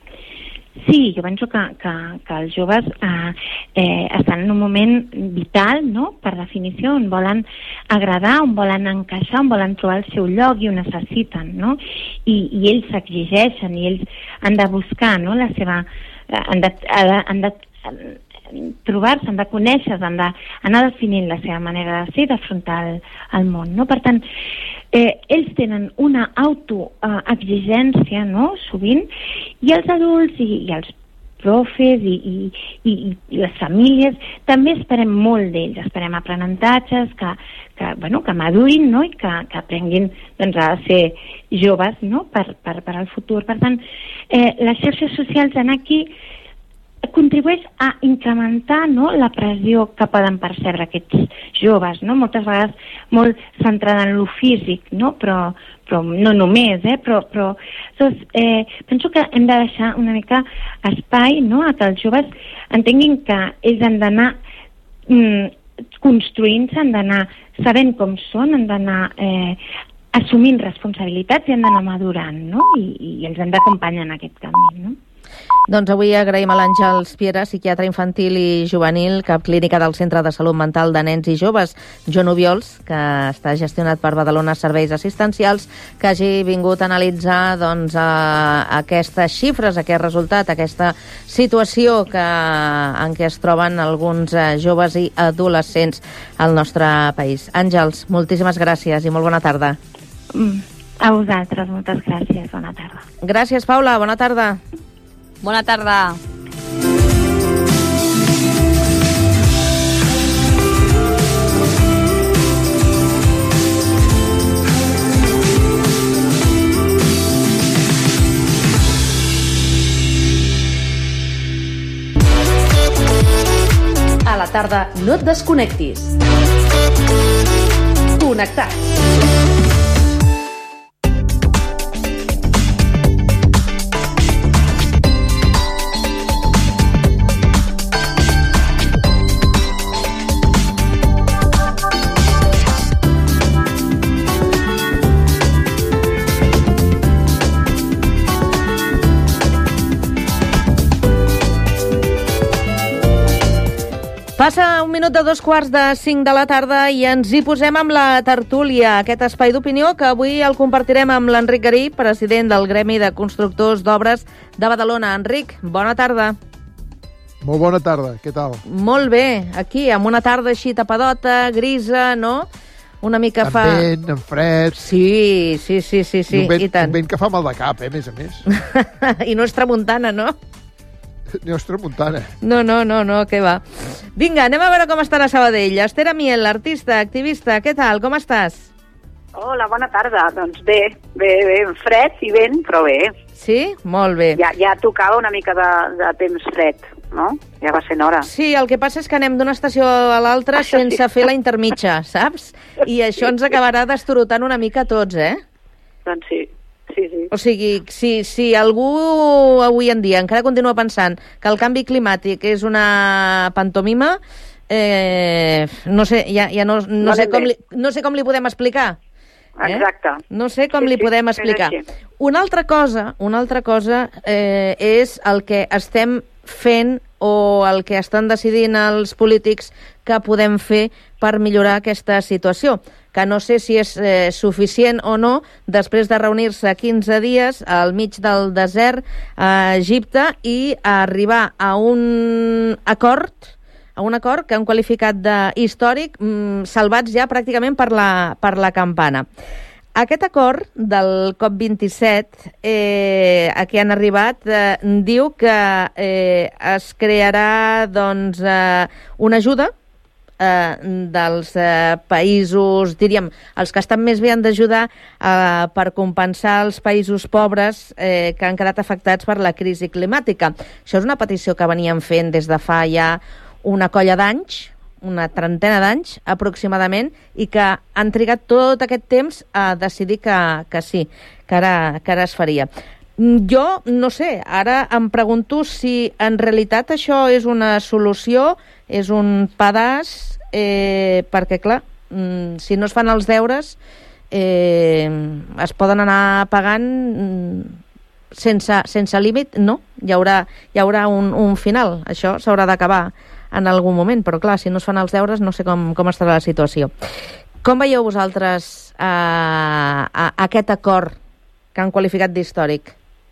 Sí, jo penso que, que, que els joves eh, eh, estan en un moment vital, no?, per definició, on volen agradar, on volen encaixar, on volen trobar el seu lloc i ho necessiten, no? I, i ells s'exigeixen i ells han de buscar, no?, la seva... han de, han de trobar-se, han de conèixer, han d'anar definint la seva manera de ser i d'afrontar el, el món, no? Per tant, eh, ells tenen una autoexigència, no?, sovint, i els adults i, i els profes i, i, i, i les famílies. També esperem molt d'ells, esperem aprenentatges que, que, bueno, que madurin, no? I que, que aprenguin doncs, a ser joves, no? per, per, per al futur. Per tant, eh, les xarxes socials en aquí contribueix a incrementar, no, la pressió que poden percebre aquests joves, no? Moltes vegades molt centrada en lo físic, no? Però, però no només, eh? Però, però doncs, eh, penso que hem de deixar una mica espai, no? A que els joves entenguin que ells han d'anar mm, construint-se, han d'anar sabent com són, han d'anar eh, assumint responsabilitats i han d'anar madurant, no? I, i els hem d'acompanyar en aquest camí, no? Doncs avui agraïm a l'Àngels Piera, psiquiatre infantil i juvenil, cap clínica del Centre de Salut Mental de Nens i Joves, Joan Obiols, que està gestionat per Badalona Serveis Assistencials, que hagi vingut a analitzar doncs, a, a aquestes xifres, aquest resultat, aquesta situació que, en què es troben alguns eh, joves i adolescents al nostre país. Àngels, moltíssimes gràcies i molt bona tarda. Mm, a vosaltres, moltes gràcies. Bona tarda. Gràcies, Paula. Bona tarda. Bona tarda. A la tarda no et desconnectis. Connectats. Passa un minut de dos quarts de cinc de la tarda i ens hi posem amb la tertúlia, aquest espai d'opinió que avui el compartirem amb l'Enric Garí, president del Gremi de Constructors d'Obres de Badalona. Enric, bona tarda. Molt bona tarda, què tal? Molt bé, aquí, amb una tarda així tapadota, grisa, no? Una mica amb fa... Amb vent, amb fred... Sí, sí, sí, sí, sí, I un vent, i tant. Un vent que fa mal de cap, eh, a més a més. I no és tramuntana, no? No és tramuntana. No, no, no, no, què va. Vinga, anem a veure com estan a Sabadell. Esther Amiel, artista, activista, què tal, com estàs? Hola, bona tarda. Doncs bé, bé, bé, fred i vent, però bé. Sí? Molt bé. Ja, ja tocava una mica de, de temps fred, no? Ja va sent hora. Sí, el que passa és que anem d'una estació a l'altra sense sí. fer la intermitja, saps? I això ens acabarà destorotant una mica a tots, eh? Doncs sí. Sí, sí. O sigui, si, si algú avui en dia encara continua pensant que el canvi climàtic és una pantomima, eh, no sé, ja, ja no, no, no, sé com li, no sé com li podem explicar. Eh? Exacte. No sé com sí, li podem sí, explicar. Una altra cosa, una altra cosa eh, és el que estem fent o el que estan decidint els polítics que podem fer per millorar aquesta situació, que no sé si és eh, suficient o no després de reunir-se quinze dies al mig del desert a Egipte i a arribar a un acord a un acord que han qualificat d'històric, mmm, salvats ja pràcticament per la, per la campana. Aquest acord del COP vint-i-set eh, a què han arribat eh, diu que eh, es crearà doncs, eh, una ajuda eh, dels eh, països, diríem, els que estan més bé han d'ajudar eh, per compensar els països pobres eh, que han quedat afectats per la crisi climàtica. Això és una petició que veníem fent des de fa ja una colla d'anys, una trentena d'anys aproximadament, i que han trigat tot aquest temps a decidir que, que sí, que ara, que ara es faria. Jo, no sé, ara em pregunto si en realitat això és una solució, és un pedaç, eh, perquè, clar, si no es fan els deures, eh, es poden anar pagant sense, sense límit, no? Hi haurà, hi haurà un, un final, això s'haurà d'acabar en algun moment, però clar, si no es fan els deures no sé com, com estarà la situació. Com veieu vosaltres eh, a, aquest acord que han qualificat d'històric?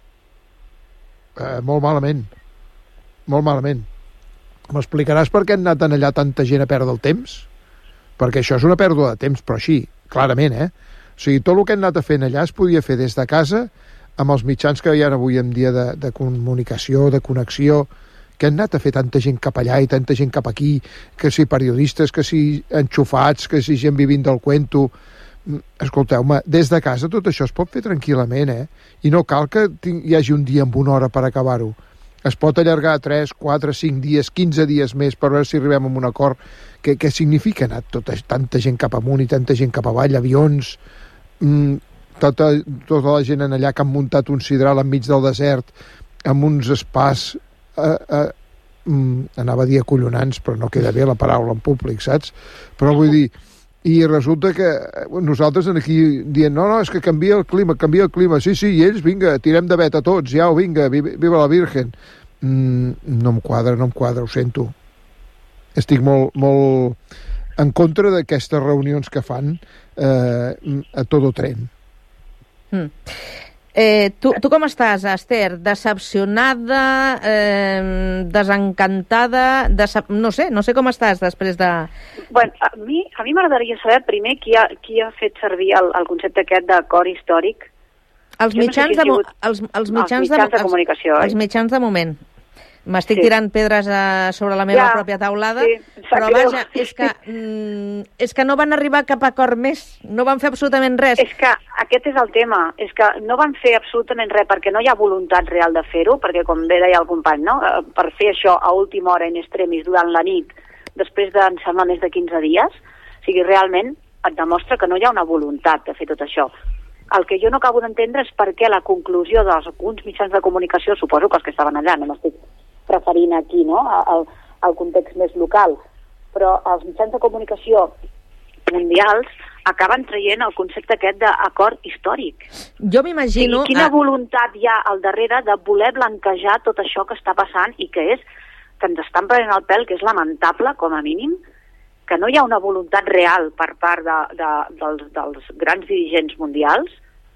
Eh, molt malament. Molt malament. M'explicaràs per què han anat allà tanta gent a perdre el temps? Perquè això és una pèrdua de temps, però així, clarament, eh? O sigui, tot el que han anat a fer allà es podia fer des de casa amb els mitjans que hi ha avui en dia de, de comunicació, de connexió, que han anat a fer tanta gent cap allà i tanta gent cap aquí, que si periodistes, que si enxufats, que si gent vivint del cuento. Escolteu-me, des de casa tot això es pot fer tranquil·lament, eh? I no cal que hi hagi un dia amb una hora per acabar-ho. Es pot allargar tres, quatre, cinc dies, quinze dies més per veure si arribem a un acord. Què, què significa anar tota, tanta gent cap amunt i tanta gent cap avall, avions, mm, tota, tota la gent en allà que han muntat un sidral enmig del desert, amb uns espais, eh, eh, mm, anava a dir acollonants, però no queda bé la paraula en públic, saps? Però vull dir, i resulta que nosaltres aquí dient, no, no, és que canvia el clima, canvia el clima, sí, sí, i ells, vinga, tirem de vet a tots, ja, o vinga, viva la Virgen. Mm, no em quadra, no em quadra, ho sento. Estic molt, molt en contra d'aquestes reunions que fan eh, a tot tren. Mm. Eh, tu, tu com estàs, Esther? Decepcionada, eh, desencantada, decep... no sé, no sé com estàs després de... Bueno, a mi a mi m'agradaria saber primer qui ha, qui ha fet servir el, el concepte aquest d'acord històric. Els mitjans, no sé si de, sigut... els, els mitjans, els mitjans de, de comunicació, els, els mitjans de moment. M'estic sí. tirant pedres a, sobre la meva ja, pròpia taulada, sí, però greu. Vaja, és que, mm, és que no van arribar a cap acord més, no van fer absolutament res. És que aquest és el tema, és que no van fer absolutament res perquè no hi ha voluntat real de fer-ho, perquè com bé deia el company, no? Per fer això a última hora en extremis durant la nit, després de, em sembla, més de quinze dies, o sigui, realment et demostra que no hi ha una voluntat de fer tot això. El que jo no acabo d'entendre és per què la conclusió d'alguns mitjans de comunicació, suposo que els que estaven allà, no m'estic referint aquí, no?, al, al context més local, però els mitjans de comunicació mundials acaben traient el concepte aquest d'acord històric. Jo m'imagino... I quina voluntat hi ha al darrere de voler blanquejar tot això que està passant i que és que ens estan prenent el pèl, que és lamentable, com a mínim, que no hi ha una voluntat real per part de, de, dels, dels grans dirigents mundials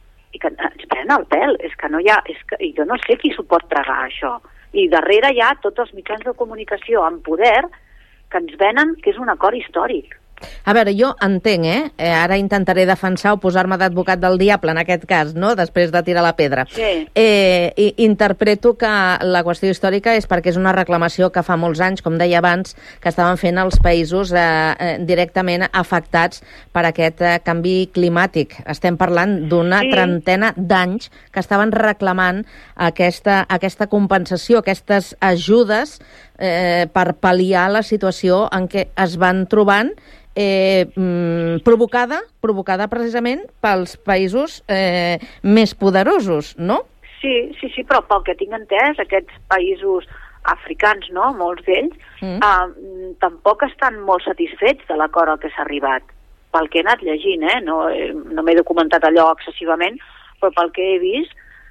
i que ens prenen el pèl. És que no hi ha... És que, i jo no sé qui s'ho pot tragar, això. I darrere hi ha tots els mitjans de comunicació amb poder que ens venen que és un acord històric. A veure, jo entenc, eh? eh ara intentaré defensar o posar-me d'advocat del diable, en aquest cas, no?, després de tirar la pedra. Sí. Eh, i, interpreto que la qüestió històrica és perquè és una reclamació que fa molts anys, com deia abans, que estaven fent els països eh, eh, directament afectats per aquest eh, canvi climàtic. Estem parlant d'una sí. trentena d'anys que estaven reclamant aquesta, aquesta compensació, aquestes ajudes eh, per pal·liar la situació en què es van trobant Eh, mm, provocada, provocada precisament pels països eh, més poderosos, no? Sí, sí, sí, però pel que tinc entès, aquests països africans, no?, molts d'ells, mm. eh, tampoc estan molt satisfets de l'acord al que s'ha arribat. Pel que he anat llegint, eh? No, eh, no m'he documentat allò excessivament, però pel que he vist,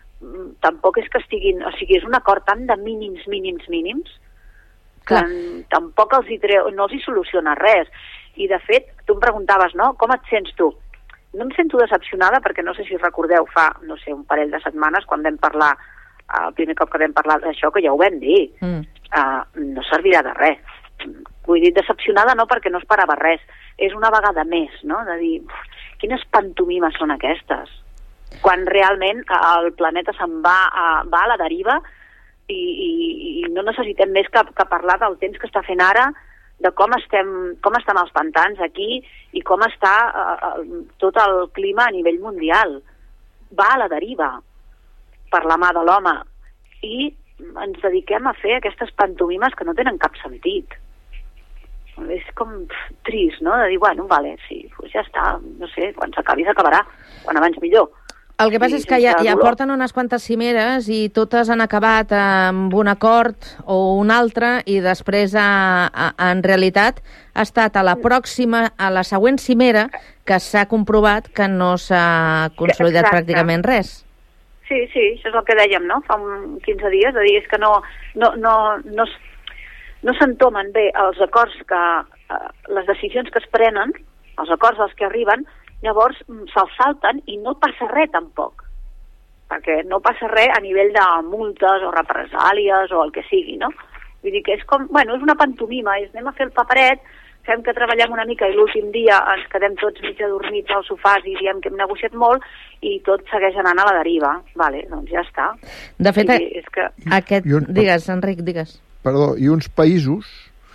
tampoc és que estiguin... O sigui, és un acord tan de mínims, mínims, mínims, que Clar. tampoc els hi treu, no els hi soluciona res. I, de fet, tu em preguntaves, no?, com et sents tu? No em sento decepcionada perquè no sé si recordeu fa, no sé, un parell de setmanes quan vam parlar, el primer cop que vam parlar d'això, que ja ho vam dir. Mm. Uh, no servirà de res. Vull dir, decepcionada no perquè no esperava res. És una vegada més, no?, de dir, quines pantomimes són aquestes? Quan realment el planeta se'n va a, va a la deriva i, i, i no necessitem més que, que parlar del temps que està fent ara, de com estem, com estan els pantans aquí i com està eh, tot el clima a nivell mundial. Va a la deriva per la mà de l'home i ens dediquem a fer aquestes pantomimes que no tenen cap sentit. És com pff, trist, no?, de dir, bueno, vale, sí, pues ja està, no sé, quan s'acabi s'acabarà, quan abans millor. El que passa és que ja, ja porten unes quantes cimeres i totes han acabat amb un acord o un altre i després, a, a, en realitat, ha estat a la pròxima, a la següent cimera, que s'ha comprovat que no s'ha consolidat Exacte. pràcticament res. Sí, sí, això és el que dèiem, no?, fa quinze dies, de dir, és que no, no, no, no, no s'entomen bé els acords que, les decisions que es prenen, els acords als que arriben, llavors se'ls salten i no passa res tampoc, perquè no passa res a nivell de multes o represàlies o el que sigui, no? Vull dir que és com, bueno, és una pantomima, és anem a fer el paperet fem que treballem una mica i l'últim dia ens quedem tots mig adormits als sofàs i diem que hem negociat molt i tot segueix anant a la deriva. Vale, doncs ja està. De fet, I és que... aquest... un... Digues, Enric, digues. Perdó, i uns països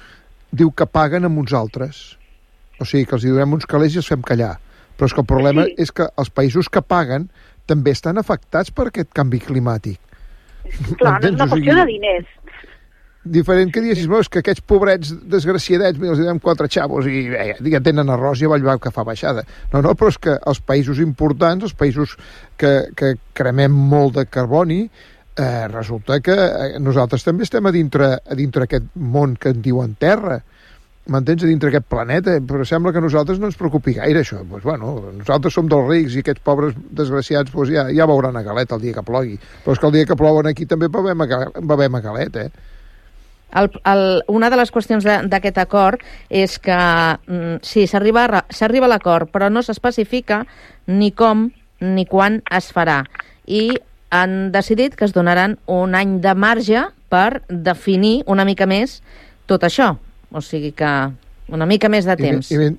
diu que paguen amb uns altres. O sigui, que els hi donem uns calés i els fem callar. Però és que el problema sí. és que els països que paguen també estan afectats per aquest canvi climàtic. Clar, no és una qüestió de diners. Diferent que diguessis, és que aquests pobrets desgraciadets, els donem quatre xavos i eh, ja tenen arròs i avall va que fa baixada. No, no, però és que els països importants, els països que, que cremem molt de carboni, eh, resulta que nosaltres també estem a dintre, a dintre aquest món que en diuen Terra. M'entens? A dintre aquest planeta, però sembla que a nosaltres no ens preocupi gaire això. Pues, bueno, nosaltres som dels rics i aquests pobres desgraciats pues, ja, ja veuran a galet el dia que plogui. Però és que el dia que plouen aquí també bevem a, bevem a galet, eh? El, el, una de les qüestions d'aquest acord és que mm, sí, s'arriba a l'acord, però no s'especifica ni com ni quan es farà. I han decidit que es donaran un any de marge per definir una mica més tot això. O sigui que una mica més de temps. I, i,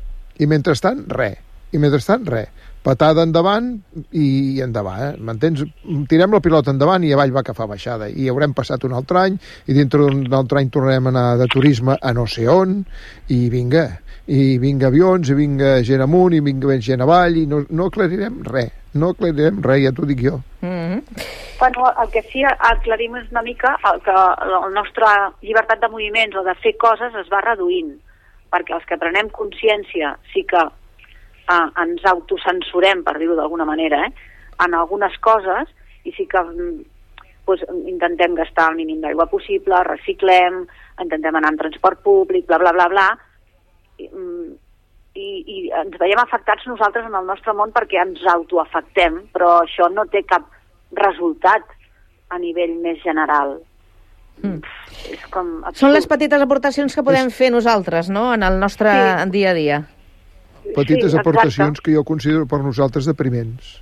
i mentrestant, res. I mentrestant, res. Patada endavant i endavant, eh? M'entens? Tirem la pilota endavant i avall va que fa baixada. I haurem passat un altre any, i dintre d'un altre any tornarem a anar de turisme a no sé on, i vinga. I vinga avions, i vinga gent amunt, i vinga gent avall, i no, no aclarirem res. No aclarirem res, ja t'ho dic jo. Mm-hmm. Bueno, el que sí aclarim és una mica el que la nostra llibertat de moviments o de fer coses es va reduint, perquè els que prenem consciència sí que Uh, ens autocensurem, per dir-ho d'alguna manera, eh? en algunes coses, i sí que pues, intentem gastar el mínim d'aigua possible, reciclem, intentem anar en transport públic, bla, bla, bla, bla, i, i, i ens veiem afectats nosaltres en el nostre món perquè ens autoafectem, però això no té cap resultat a nivell més general. Mm. És com absurd. Són les petites aportacions que podem és... fer nosaltres, no?, en el nostre sí. dia a dia. Petites sí, aportacions que jo considero per nosaltres depriments.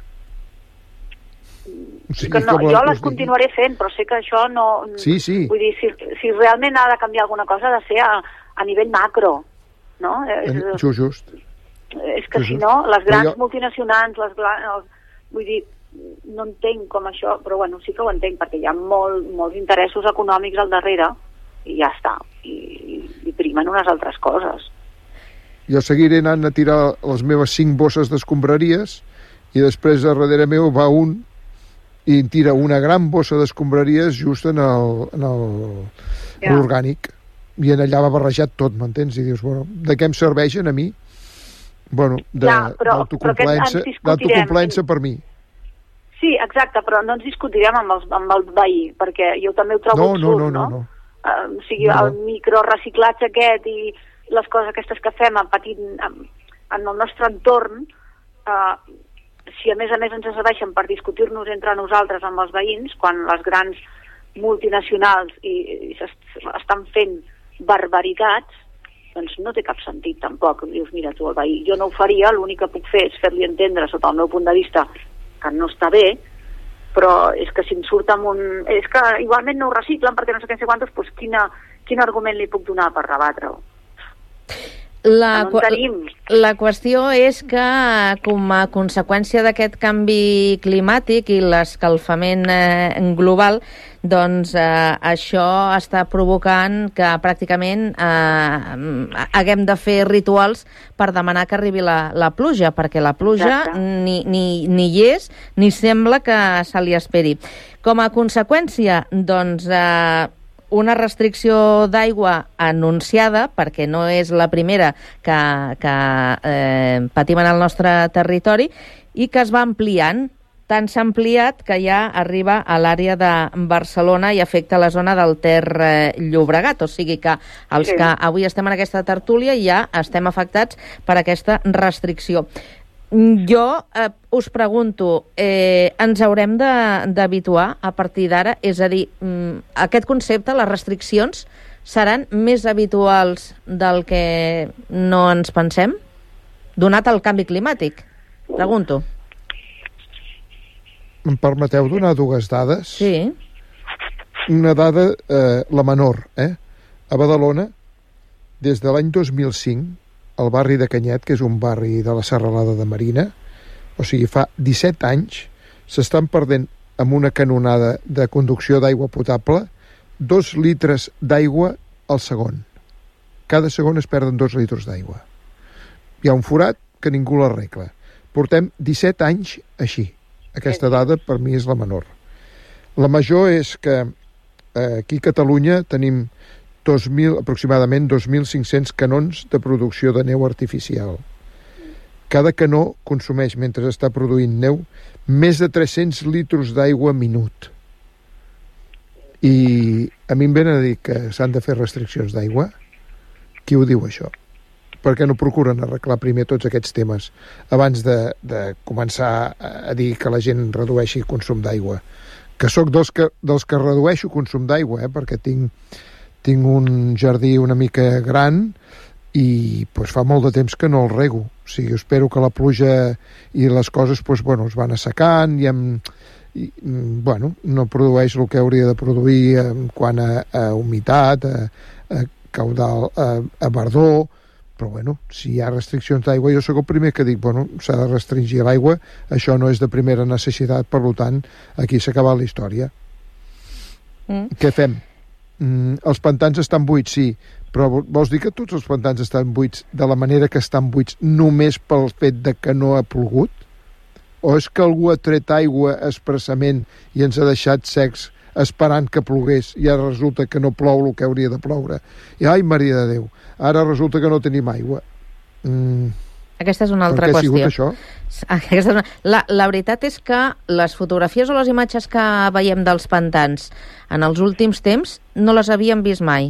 O sigui, que no, jo les continuaré fent, però sé que això no... Sí, sí. Vull dir, si, si realment ha de canviar alguna cosa ha de ser a, a nivell macro, no? En, just, just. És que just, si no, les grans jo... multinacionals, les, els, vull dir, no entenc com això, però bueno, sí que ho entenc, perquè hi ha molt, molts interessos econòmics al darrere, i ja està, i, i, i primen unes altres coses. Jo seguiré anant a tirar les meves cinc bosses d'escombraries i després a darrere meu va un i em tira una gran bossa d'escombraries just en el, en el, yeah. l'orgànic, i en allà va barrejat tot, m'entens? I dius, bueno, de què em serveixen a mi? Bueno, d'autocomplaença yeah, per mi. Sí, exacte, però no ens discutirem amb, els, amb el veí, perquè jo també ho trobo no, absurd, no? no, no, no. Uh, o sigui, no. El microreciclatge aquest i les coses aquestes que fem en, petit, en, en el nostre entorn, uh, si a més a més ens serveixen per discutir-nos entre nosaltres amb els veïns, quan les grans multinacionals i, i estan fent barbaritats, doncs no té cap sentit tampoc. Dius, mira tu, el veí, jo no ho faria, l'únic que puc fer és fer-li entendre sota el meu punt de vista que no està bé, però és que si em surt amb un... És que igualment no ho reciclen perquè no sé què sé quantos, doncs quina, quin argument li puc donar per rebatre-ho? La, la qüestió és que com a conseqüència d'aquest canvi climàtic i l'escalfament eh, global, doncs eh, això està provocant que pràcticament eh, haguem de fer rituals per demanar que arribi la, la pluja, perquè la pluja ni, ni, ni hi és ni sembla que se li esperi. Com a conseqüència, doncs... Eh, una restricció d'aigua anunciada, perquè no és la primera que, que eh, patim en el nostre territori, i que es va ampliant. Tant s'ha ampliat que ja arriba a l'àrea de Barcelona i afecta la zona del Ter-Llobregat. O sigui que els sí. que avui estem en aquesta tertúlia ja estem afectats per aquesta restricció. Jo eh, us pregunto, eh, ens haurem d'habituar a partir d'ara? És a dir, mm, aquest concepte, les restriccions, seran més habituals del que no ens pensem? Donat el canvi climàtic? Pregunto. Em permeteu donar dues dades? Sí. Una dada, eh, la menor, eh? A Badalona des de l'any dos mil cinc, el barri de Canyet, que és un barri de la Serralada de Marina, o sigui, fa disset anys, s'estan perdent amb una canonada de conducció d'aigua potable dos litres d'aigua al segon. Cada segon es perden dos litres d'aigua. Hi ha un forat que ningú l'arregla. Portem disset anys així. Aquesta dada per mi és la menor. La major és que eh, aquí a Catalunya tenim dos mil, aproximadament dos mil cinc-cents canons de producció de neu artificial. Cada canó consumeix, mentre està produint neu, més de tres-cents litres d'aigua minut. I a mi em venen a dir que s'han de fer restriccions d'aigua. Qui ho diu, això? Per què no procuren arreglar primer tots aquests temes abans de, de començar a dir que la gent redueixi consum d'aigua? Que sóc dels que, dels que redueixo consum d'aigua, eh? Perquè tinc, tinc un jardí una mica gran i pues, fa molt de temps que no el rego. O sigui, espero que la pluja i les coses pues, bueno, es van assecant i, amb, i bueno, no produeix el que hauria de produir en quant a, a humitat, a, a caudal, a, a verdor, però bueno, si hi ha restriccions d'aigua, jo sóc el primer que dic, bueno, s'ha de restringir l'aigua, això no és de primera necessitat, per tant, aquí s'ha acabat la història. Mm. Què fem? Mm, els pantans estan buits, sí, però vols dir que tots els pantans estan buits de la manera que estan buits només pel fet de que no ha plogut? O és que algú ha tret aigua expressament i ens ha deixat secs esperant que plogués i ara resulta que no plou el que hauria de ploure? I ai, Maria de Déu, ara resulta que no tenim aigua. Mm. Aquesta és una altra per què qüestió. Ha sigut això? Aquesta és una... la, la veritat és que les fotografies o les imatges que veiem dels pantans en els últims temps no les havíem vist mai.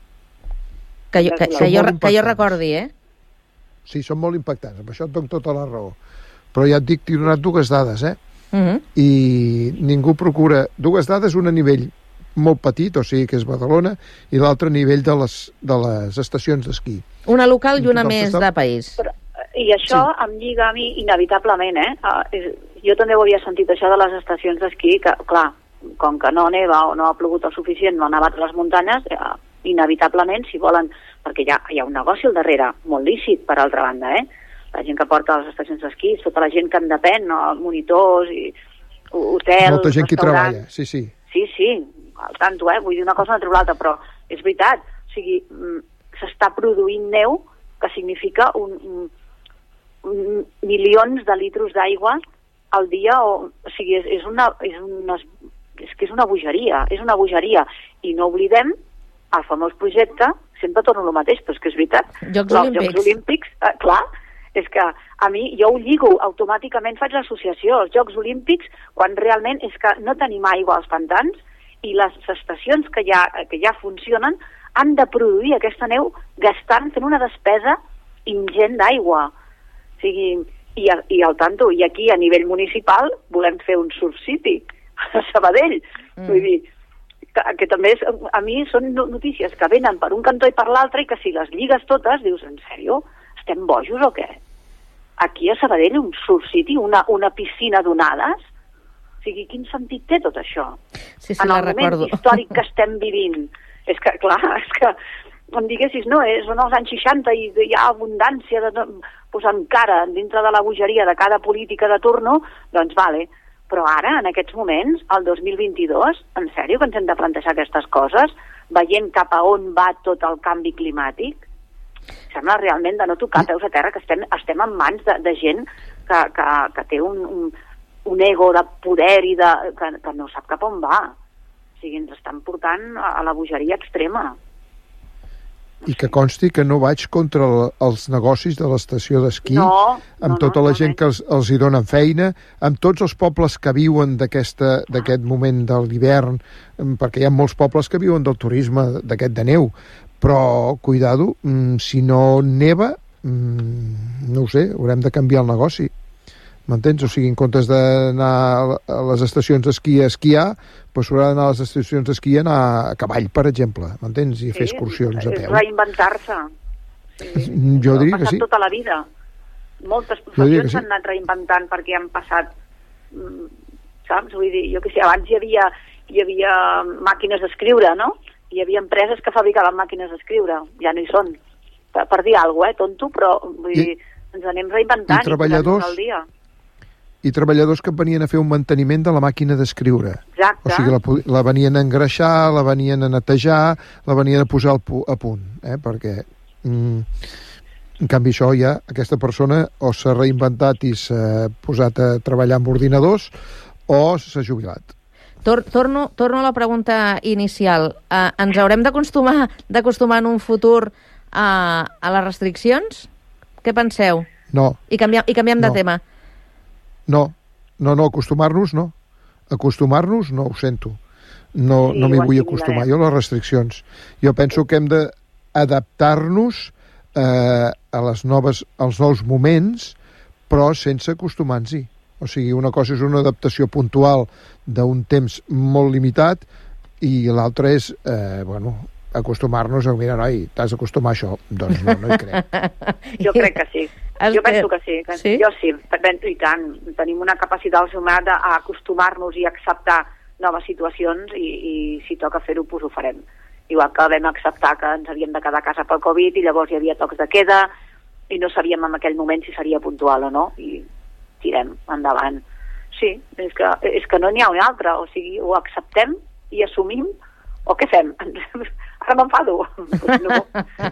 Que jo, que, que, jo, que jo recordi, eh? Sí, són molt impactants, amb això et dono tota la raó. Però ja et dic, t'he donat dues dades, eh? Uh-huh. I ningú procura... Dues dades, un a nivell molt petit, o sigui que és Badalona, i l'altre a nivell de les, de les estacions d'esquí. Una local i una més està... de país. Però, I això sí. Em lliga a mi inevitablement, eh? Uh, jo també ho havia sentit, això de les estacions d'esquí, que, clar, com que no neva o no ha plogut el suficient, no ha nevat a les muntanyes, eh, inevitablement, si volen... Perquè hi ha, hi ha un negoci al darrere, molt lícit, per altra banda, eh? La gent que porta a les estacions d'esquí, tota la gent que en depèn, no? Els monitors, i hotels, molta gent que hi treballa, sí, sí. Sí, sí, al tanto, eh? Vull dir una cosa entre l'altra, però és veritat, o sigui, s'està produint neu, que significa un, un, un milions de litres d'aigua al dia, o, o sigui, és, és, una, és, una, és que és una bogeria, és una bogeria, i no oblidem el famós projecte, sempre torno el mateix, però és que és veritat. Jocs els Olímpics. Jocs Olímpics, eh, clar, és que a mi, jo ho lligo, automàticament faig l'associació, els Jocs Olímpics, quan realment és que no tenim aigua als pantans i les estacions que ja, que ja funcionen han de produir aquesta neu gastant, fent una despesa ingent d'aigua. O sigui, i, i al tanto, i aquí a nivell municipal volem fer un Surf City a Sabadell. Mm. Vull dir, que, que també és, a mi són notícies que venen per un cantó i per l'altre i que si les lligues totes dius, en sèrio? Estem bojos o què? Aquí a Sabadell un Surf City, una, una piscina d'onades? O sigui, quin sentit té tot això? Sí, sí, en el moment recordo. històric que estem vivint. És que, clar, és que em diguessis, no, és, són els anys seixanta i hi ha abundància de, pues, encara dintre de la bogeria de cada política de turno, doncs vale. Però ara, en aquests moments, el dos mil vint-i-dos, en sèrio que ens hem de plantejar aquestes coses, veient cap a on va tot el canvi climàtic? Sembla realment de no tocar peus a terra, que estem, estem en mans de, de gent que, que, que té un, un, un ego de poder i de, que, que no sap cap on va. O sigui, ens estan portant a, a la bogeria extrema. I que consti que no vaig contra el, els negocis de l'estació d'esquí, no, amb no, tota no, la no, gent no. que els, els hi donen feina, amb tots els pobles que viuen d'aquest moment de l'hivern, perquè hi ha molts pobles que viuen del turisme d'aquest de neu, però, cuidado, si no neva, no ho sé, haurem de canviar el negoci. M'entens? O sigui, en comptes d'anar a les estacions d'esquí a esquiar, doncs s'haurà d'anar a les estacions d'esquí a anar a cavall, per exemple, m'entens? I fer sí, excursions a peu. És reinventar-se. Sí. Jo diria que sí. Ha passat tota la vida. Moltes professions s'han sí. anat reinventant perquè han passat, saps? Vull dir, jo que sé, abans hi havia, hi havia màquines d'escriure, no? Hi havia empreses que fabricaven màquines d'escriure, ja no hi són. per, per dir alguna cosa, eh, tonto, però vull dir, ens anem reinventant i, i posant-nos al dia. I treballadors que venien a fer un manteniment de la màquina d'escriure. Exacte. O sigui, la, la venien a engreixar, la venien a netejar, la venien a posar al pu, a punt, eh? Perquè mm, en canvi això ja, aquesta persona o s'ha reinventat i s'ha posat a treballar amb ordinadors o s'ha jubilat. Tor torno, torno a la pregunta inicial. Uh, ens haurem d'acostumar d'acostumar en un futur a, a les restriccions? Què penseu? No. I canviem, i canviem no. de tema. No, no, no, acostumar-nos no. Acostumar-nos no ho sento. No, sí, no m'hi vull acostumar jo a les restriccions. Jo penso que hem d'adaptar-nos eh, a les noves, als nous moments, però sense acostumar-nos-hi. O sigui, una cosa és una adaptació puntual d'un temps molt limitat i l'altra és, eh, bueno, acostumar-nos a, mira, noi, t'has d'acostumar a això. Doncs no, no hi crec. Jo crec que sí. Jo penso que sí. Que sí? Jo sí, penso i tant. Tenim una capacitat al ser humà d'acostumar-nos i acceptar noves situacions i, i si toca fer-ho, doncs ho farem. Igual que vam acceptar que ens havíem de quedar a casa pel Covid i llavors hi havia tocs de queda i no sabíem en aquell moment si seria puntual o no i tirem endavant. Sí, és que, és que no n'hi ha una altra, o sigui, ho acceptem i assumim o què fem? Ara m'enfado. No.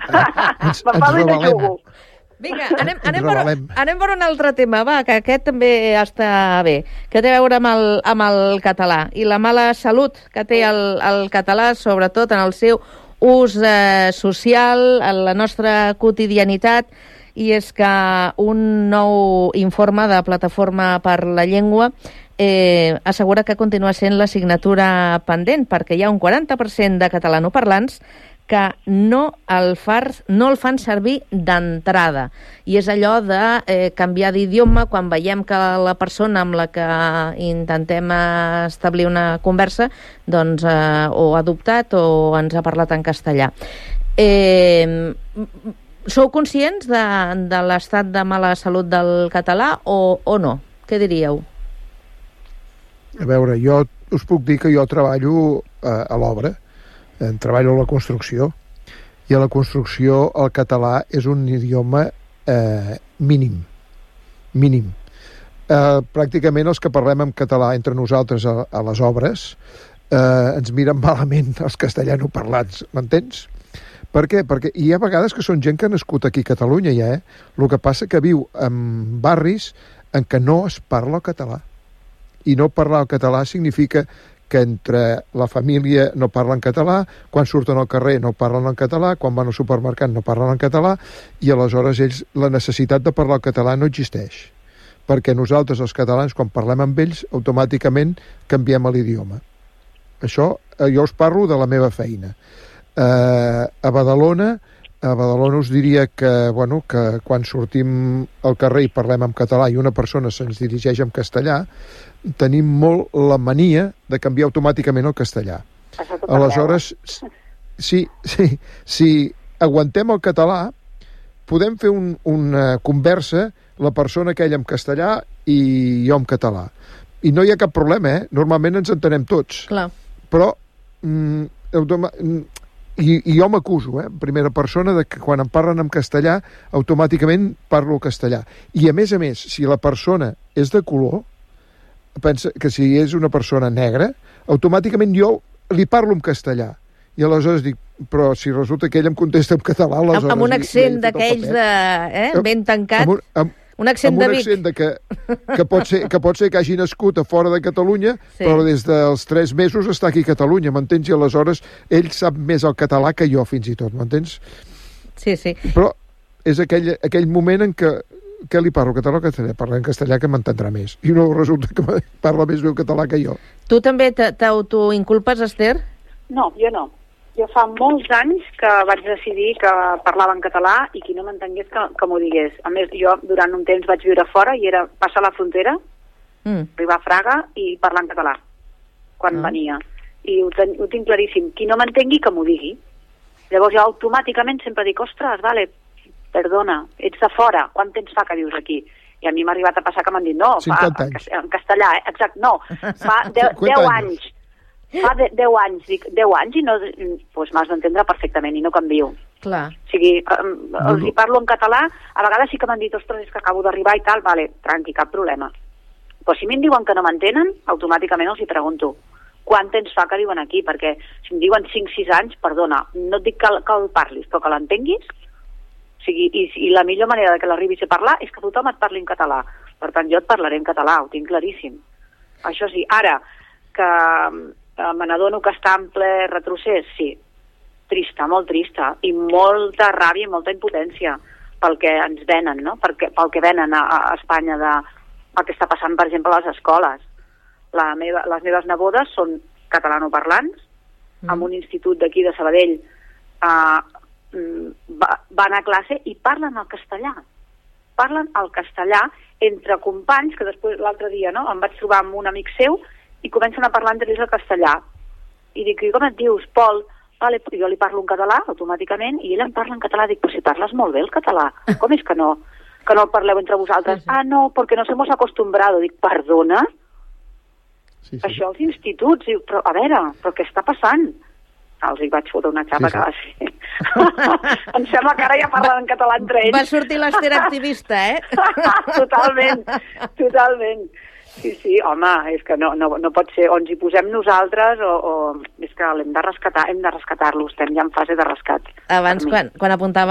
M'enfado i no jugo. Vinga, anem, anem, per, anem per un altre tema, va, que aquest també està bé, que té a veure amb el, amb el català i la mala salut que té el, el català, sobretot en el seu ús eh, social, en la nostra quotidianitat, i és que un nou informe de Plataforma per la Llengua eh, assegura que continua sent l'assignatura pendent, perquè hi ha un quaranta per cent de catalanoparlants que no el, far, no el fan servir d'entrada. I és allò de eh, canviar d'idioma quan veiem que la persona amb la que intentem establir una conversa doncs, eh, o ha adoptat o ens ha parlat en castellà. Eh, sou conscients de, de l'estat de mala salut del català o, o no? Què diríeu? A veure, jo us puc dir que jo treballo eh, a l'obra, en treballo a la construcció, i a la construcció el català és un idioma eh, mínim. Mínim. Eh, pràcticament els que parlem en català entre nosaltres a, a les obres eh, ens miren malament els castellanoparlants, m'entens? Per què? Perquè hi ha vegades que són gent que ha nascut aquí a Catalunya ja, eh? El que passa que viu en barris en què no es parla el català. I no parlar el català significa que entre la família no parlen català, quan surten al carrer no parlen en català, quan van al supermercat no parlen en català, i aleshores ells, la necessitat de parlar el català no existeix. Perquè nosaltres, els catalans, quan parlem amb ells, automàticament canviem l'idioma. Això, eh, jo us parlo de la meva feina. Eh, a Badalona, a Badalona us diria que, bueno, que quan sortim al carrer i parlem en català i una persona se'ns dirigeix en castellà, tenim molt la mania de canviar automàticament el castellà. Aleshores, si, si, si aguantem el català, podem fer un, una conversa, la persona aquella en castellà i jo en català. I no hi ha cap problema, eh? Normalment ens entenem tots. Clar. Però mm, automa i, i jo m'acuso, eh, en primera persona, de que quan em parlen en castellà, automàticament parlo castellà. I a més a més, si la persona és de color, pensa que si és una persona negra, automàticament jo li parlo en castellà. I aleshores dic, però si resulta que ell em contesta en català, aleshores... Amb, amb un accent d'aquells de... Eh, ben tancat. Amb un, amb, un accent amb de un Vic. accent de que, que, pot ser, que pot ser que hagi nascut a fora de Catalunya, sí. Però des dels tres mesos està aquí a Catalunya, m'entens? I aleshores ell sap més el català que jo, fins i tot, m'entens? Sí, sí. Però és aquell, aquell moment en què què li parlo, català o castellà? Parla en castellà que m'entendrà més. I no resulta que parla més bé català que jo. Tu també t'autoinculpes, Esther? No, jo no. Jo fa molts anys que vaig decidir que parlava en català i qui no m'entengués que, que m'ho digués. A més, jo durant un temps vaig viure fora i era passar la frontera, mm. arribar a Fraga i parlar en català quan mm. venia. I ho, ten, ho tinc claríssim. Qui no m'entengui, que m'ho digui. Llavors jo automàticament sempre dic, ostres, vale, perdona, ets de fora, quant temps fa que vius aquí? I a mi m'ha arribat a passar que m'han dit, no, fa, en castellà, eh? Exacte, no, fa deu anys, fa deu anys, dic, deu anys i no, doncs m'has d'entendre perfectament i no canvio. Clar. O sigui, um, els hi parlo en català, a vegades sí que m'han dit, ostres, és que acabo d'arribar i tal, vale, tranqui, cap problema. Però si em diuen que no m'entenen, automàticament els hi pregunto, quant temps fa que diuen aquí? Perquè si em diuen cinc sis anys, perdona, no et dic que, que el parlis, però que l'entenguis. O sigui, i, i la millor manera de que l'arribis a parlar és que tothom et parli en català. Per tant, jo et parlaré en català, ho tinc claríssim. Això sí, ara, que eh, me n'adono que està en ple retrocés, sí, trista, molt trista, i molta ràbia i molta impotència pel que ens venen, no? Perquè, pel que venen a, a Espanya de el que està passant, per exemple, a les escoles. La meva, les meves nebodes són catalanoparlants, mm. amb un institut d'aquí de Sabadell eh, va, van a classe i parlen el castellà. Parlen el castellà entre companys, que després l'altre dia no, em vaig trobar amb un amic seu i comencen a parlar entre ells el castellà. I dic, com et dius, Pol? Vale, jo li parlo en català automàticament i ell em parla en català. Dic, però si parles molt bé el català, com és que no? Que no el parleu entre vosaltres? Sí, sí. Ah, no, perquè no nos hemos acostumbrado. Dic, perdona? Sí, sí. Això als instituts. Dic, però a veure, però què està passant? Els hi vaig fotre una xapa sí, sí. que va ser. Em sembla que ara ja parlen en català entre ells. Va sortir l'Ester activista, eh? Totalment, totalment. Sí, sí, home, és que no, no, no pot ser, o ens hi posem nosaltres o, o és que l'hem de rescatar, hem de rescatar-lo, estem ja en fase de rescat. Abans, quan, quan apuntava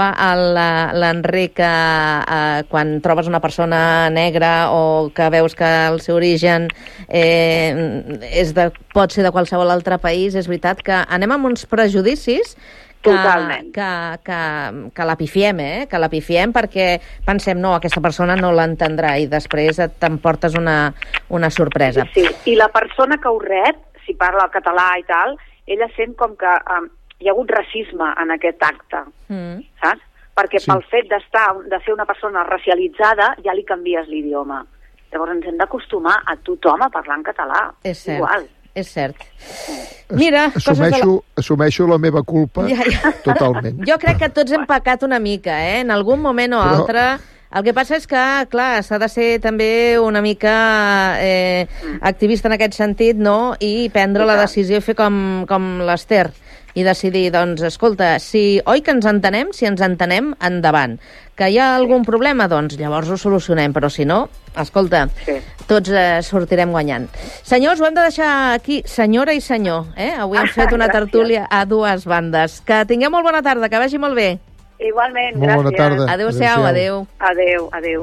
l'Enric que eh, quan trobes una persona negra o que veus que el seu origen eh, és de, pot ser de qualsevol altre país, és veritat que anem amb uns prejudicis que, que, que, que l'apifiem, eh? que l'apifiem perquè pensem, no, aquesta persona no l'entendrà i després t'emportes una, una sorpresa. Sí, sí, i la persona que ho rep, si parla el català i tal, ella sent com que um, hi ha hagut racisme en aquest acte, mm. saps? Perquè sí. pel fet d'estar, de ser una persona racialitzada ja li canvies l'idioma. Llavors ens hem d'acostumar a tothom a parlar en català. És cert. Igual. És cert. Mira, assumeixo, la... assumeixo la meva culpa ja, ja. totalment. Jo crec que tots hem pecat una mica, eh? En algun moment o Però... altre. El que passa és que, clar, s'ha de ser també una mica eh, activista en aquest sentit, no? I prendre la decisió i fer com, com l'Ester. I decidir, doncs, escolta, si oi que ens entenem, si ens entenem, endavant. Que hi ha algun problema, doncs llavors ho solucionem, però si no, escolta, sí. tots eh, sortirem guanyant. Senyors, ho hem de deixar aquí, senyora i senyor, eh? Avui hem fet una tertúlia a dues bandes. Que tingueu molt bona tarda, que vagi molt bé. Igualment, molt gràcies. Bona tarda. Adéu-siau, adéu. Adéu, adéu.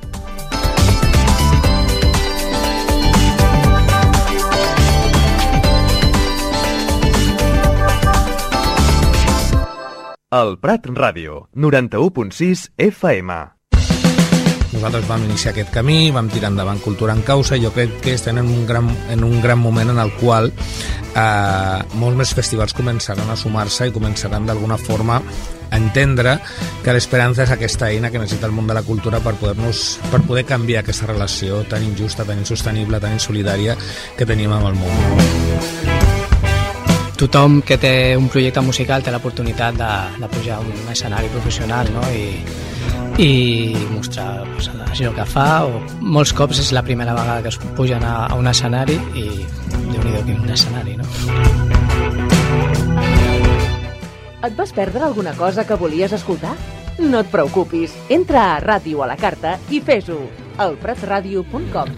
El Prat Ràdio, noranta-u punt sis F M. Nosaltres vam iniciar aquest camí, vam tirar endavant Cultura en Causa, i jo crec que estem en un gran, en un gran moment en el qual eh, molts més festivals començaran a sumar-se i començaran d'alguna forma a entendre que l'esperança és aquesta eina que necessita el món de la cultura per poder-nos, per poder canviar aquesta relació tan injusta, tan insostenible, tan insolidària que tenim amb el món. Tothom que té un projecte musical té l'oportunitat de, de pujar a un escenari professional, no? I, i mostrar pues, això que fa, o molts cops és la primera vegada que es pugen a, a un escenari i Déu-n'hi-do que un escenari, no? Et vas perdre alguna cosa que volies escoltar? No et preocupis, entra a Ràdio a la Carta i fes-ho, al prat ràdio punt com.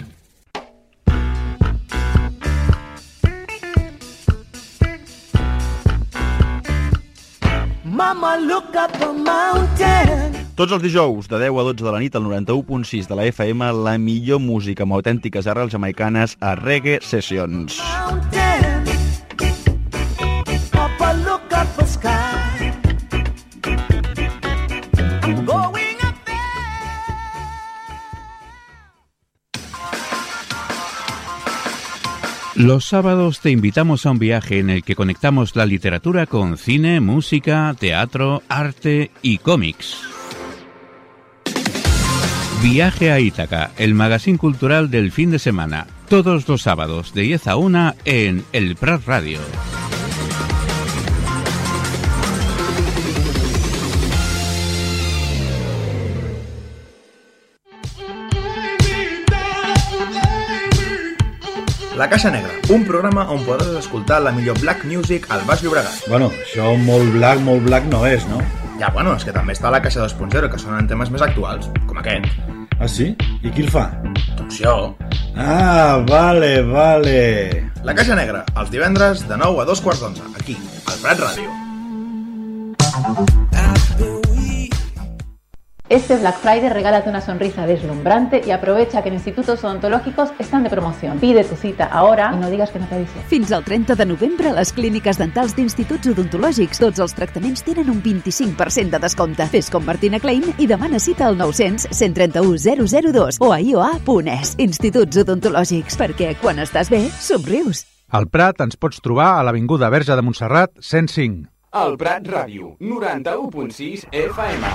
Mama, look up the mountain. Tots els dijous, de deu a dotze de la nit, al noranta-u punt sis de la F M, la millor música amb autèntiques arrels jamaicanes a Reggae Sessions. Papa, look up the sky. I'm going up Los sábados te invitamos a un viaje en el que conectamos la literatura con cine, música, teatro, arte y cómics. Viaje a Ítaca, el magazín cultural del fin de semana, todos los sábados de diez a una en El Prat Radio. La Caixa Negra, un programa on podràs escoltar la millor black music al Baix Llobregat. Bueno, això molt black, molt black no és, no? Ja, bueno, és que també està la Caixa dos punt zero, que sonen temes més actuals, com aquest. Ah, sí? I qui el fa? Doncs jo. Ah, vale, vale. La Caixa Negra, els divendres de nou a dos quarts d'onze, aquí, al Prat Ràdio. Este Black Friday regálate una sonrisa deslumbrante y aprovecha que en institutos odontológicos están de promoción. Pide tu cita ahora y no digas que no te avisé. Fins al trenta de novembre a les clíniques dentals d'instituts odontològics tots els tractaments tenen un vint-i-cinc per cent de descompte. Fes com Martina Klein i demana cita al nou cents, cent trenta-u, zero zero dos o a i o a punt es. Instituts odontològics, perquè quan estàs bé, somrius. Al Prat ens pots trobar a l'Avinguda Verge de Montserrat cent cinc. El Prat Ràdio, noranta-u punt sis F M.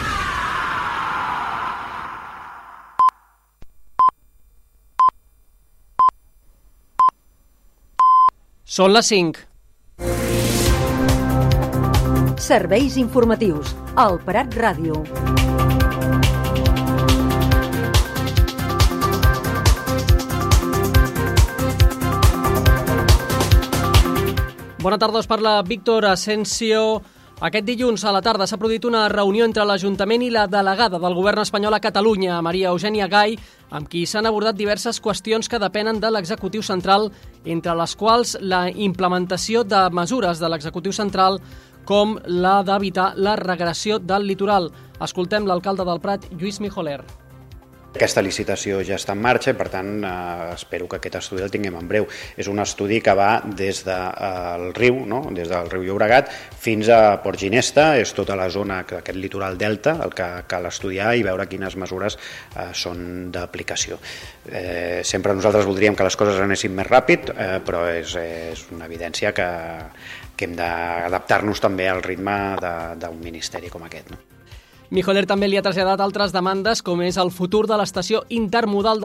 Són les cinc. Serveis informatius. Al Prat Ràdio. Bona tarda, us parla Víctor Asensio. Aquest dilluns a la tarda s'ha produït una reunió entre l'Ajuntament i la delegada del govern espanyol a Catalunya, Maria Eugènia Gai, amb qui s'han abordat diverses qüestions que depenen de l'executiu central, entre les quals la implementació de mesures de l'executiu central com la d'evitar la regressió del litoral. Escoltem l'alcalde del Prat, Lluís Mijoler. Aquesta licitació ja està en marxa i, per tant, eh, espero que aquest estudi el tinguem en breu. És un estudi que va des del eh, riu, no? des del riu Llobregat, fins a Port Ginesta, és tota la zona, aquest litoral delta, el que cal estudiar i veure quines mesures eh, són d'aplicació. Eh, sempre nosaltres voldríem que les coses anessin més ràpid, eh, però és, és una evidència que, que hem d'adaptar-nos també al ritme d'un ministeri com aquest, no? Mijoler també li ha traslladat altres demandes, com és el futur de l'estació intermodal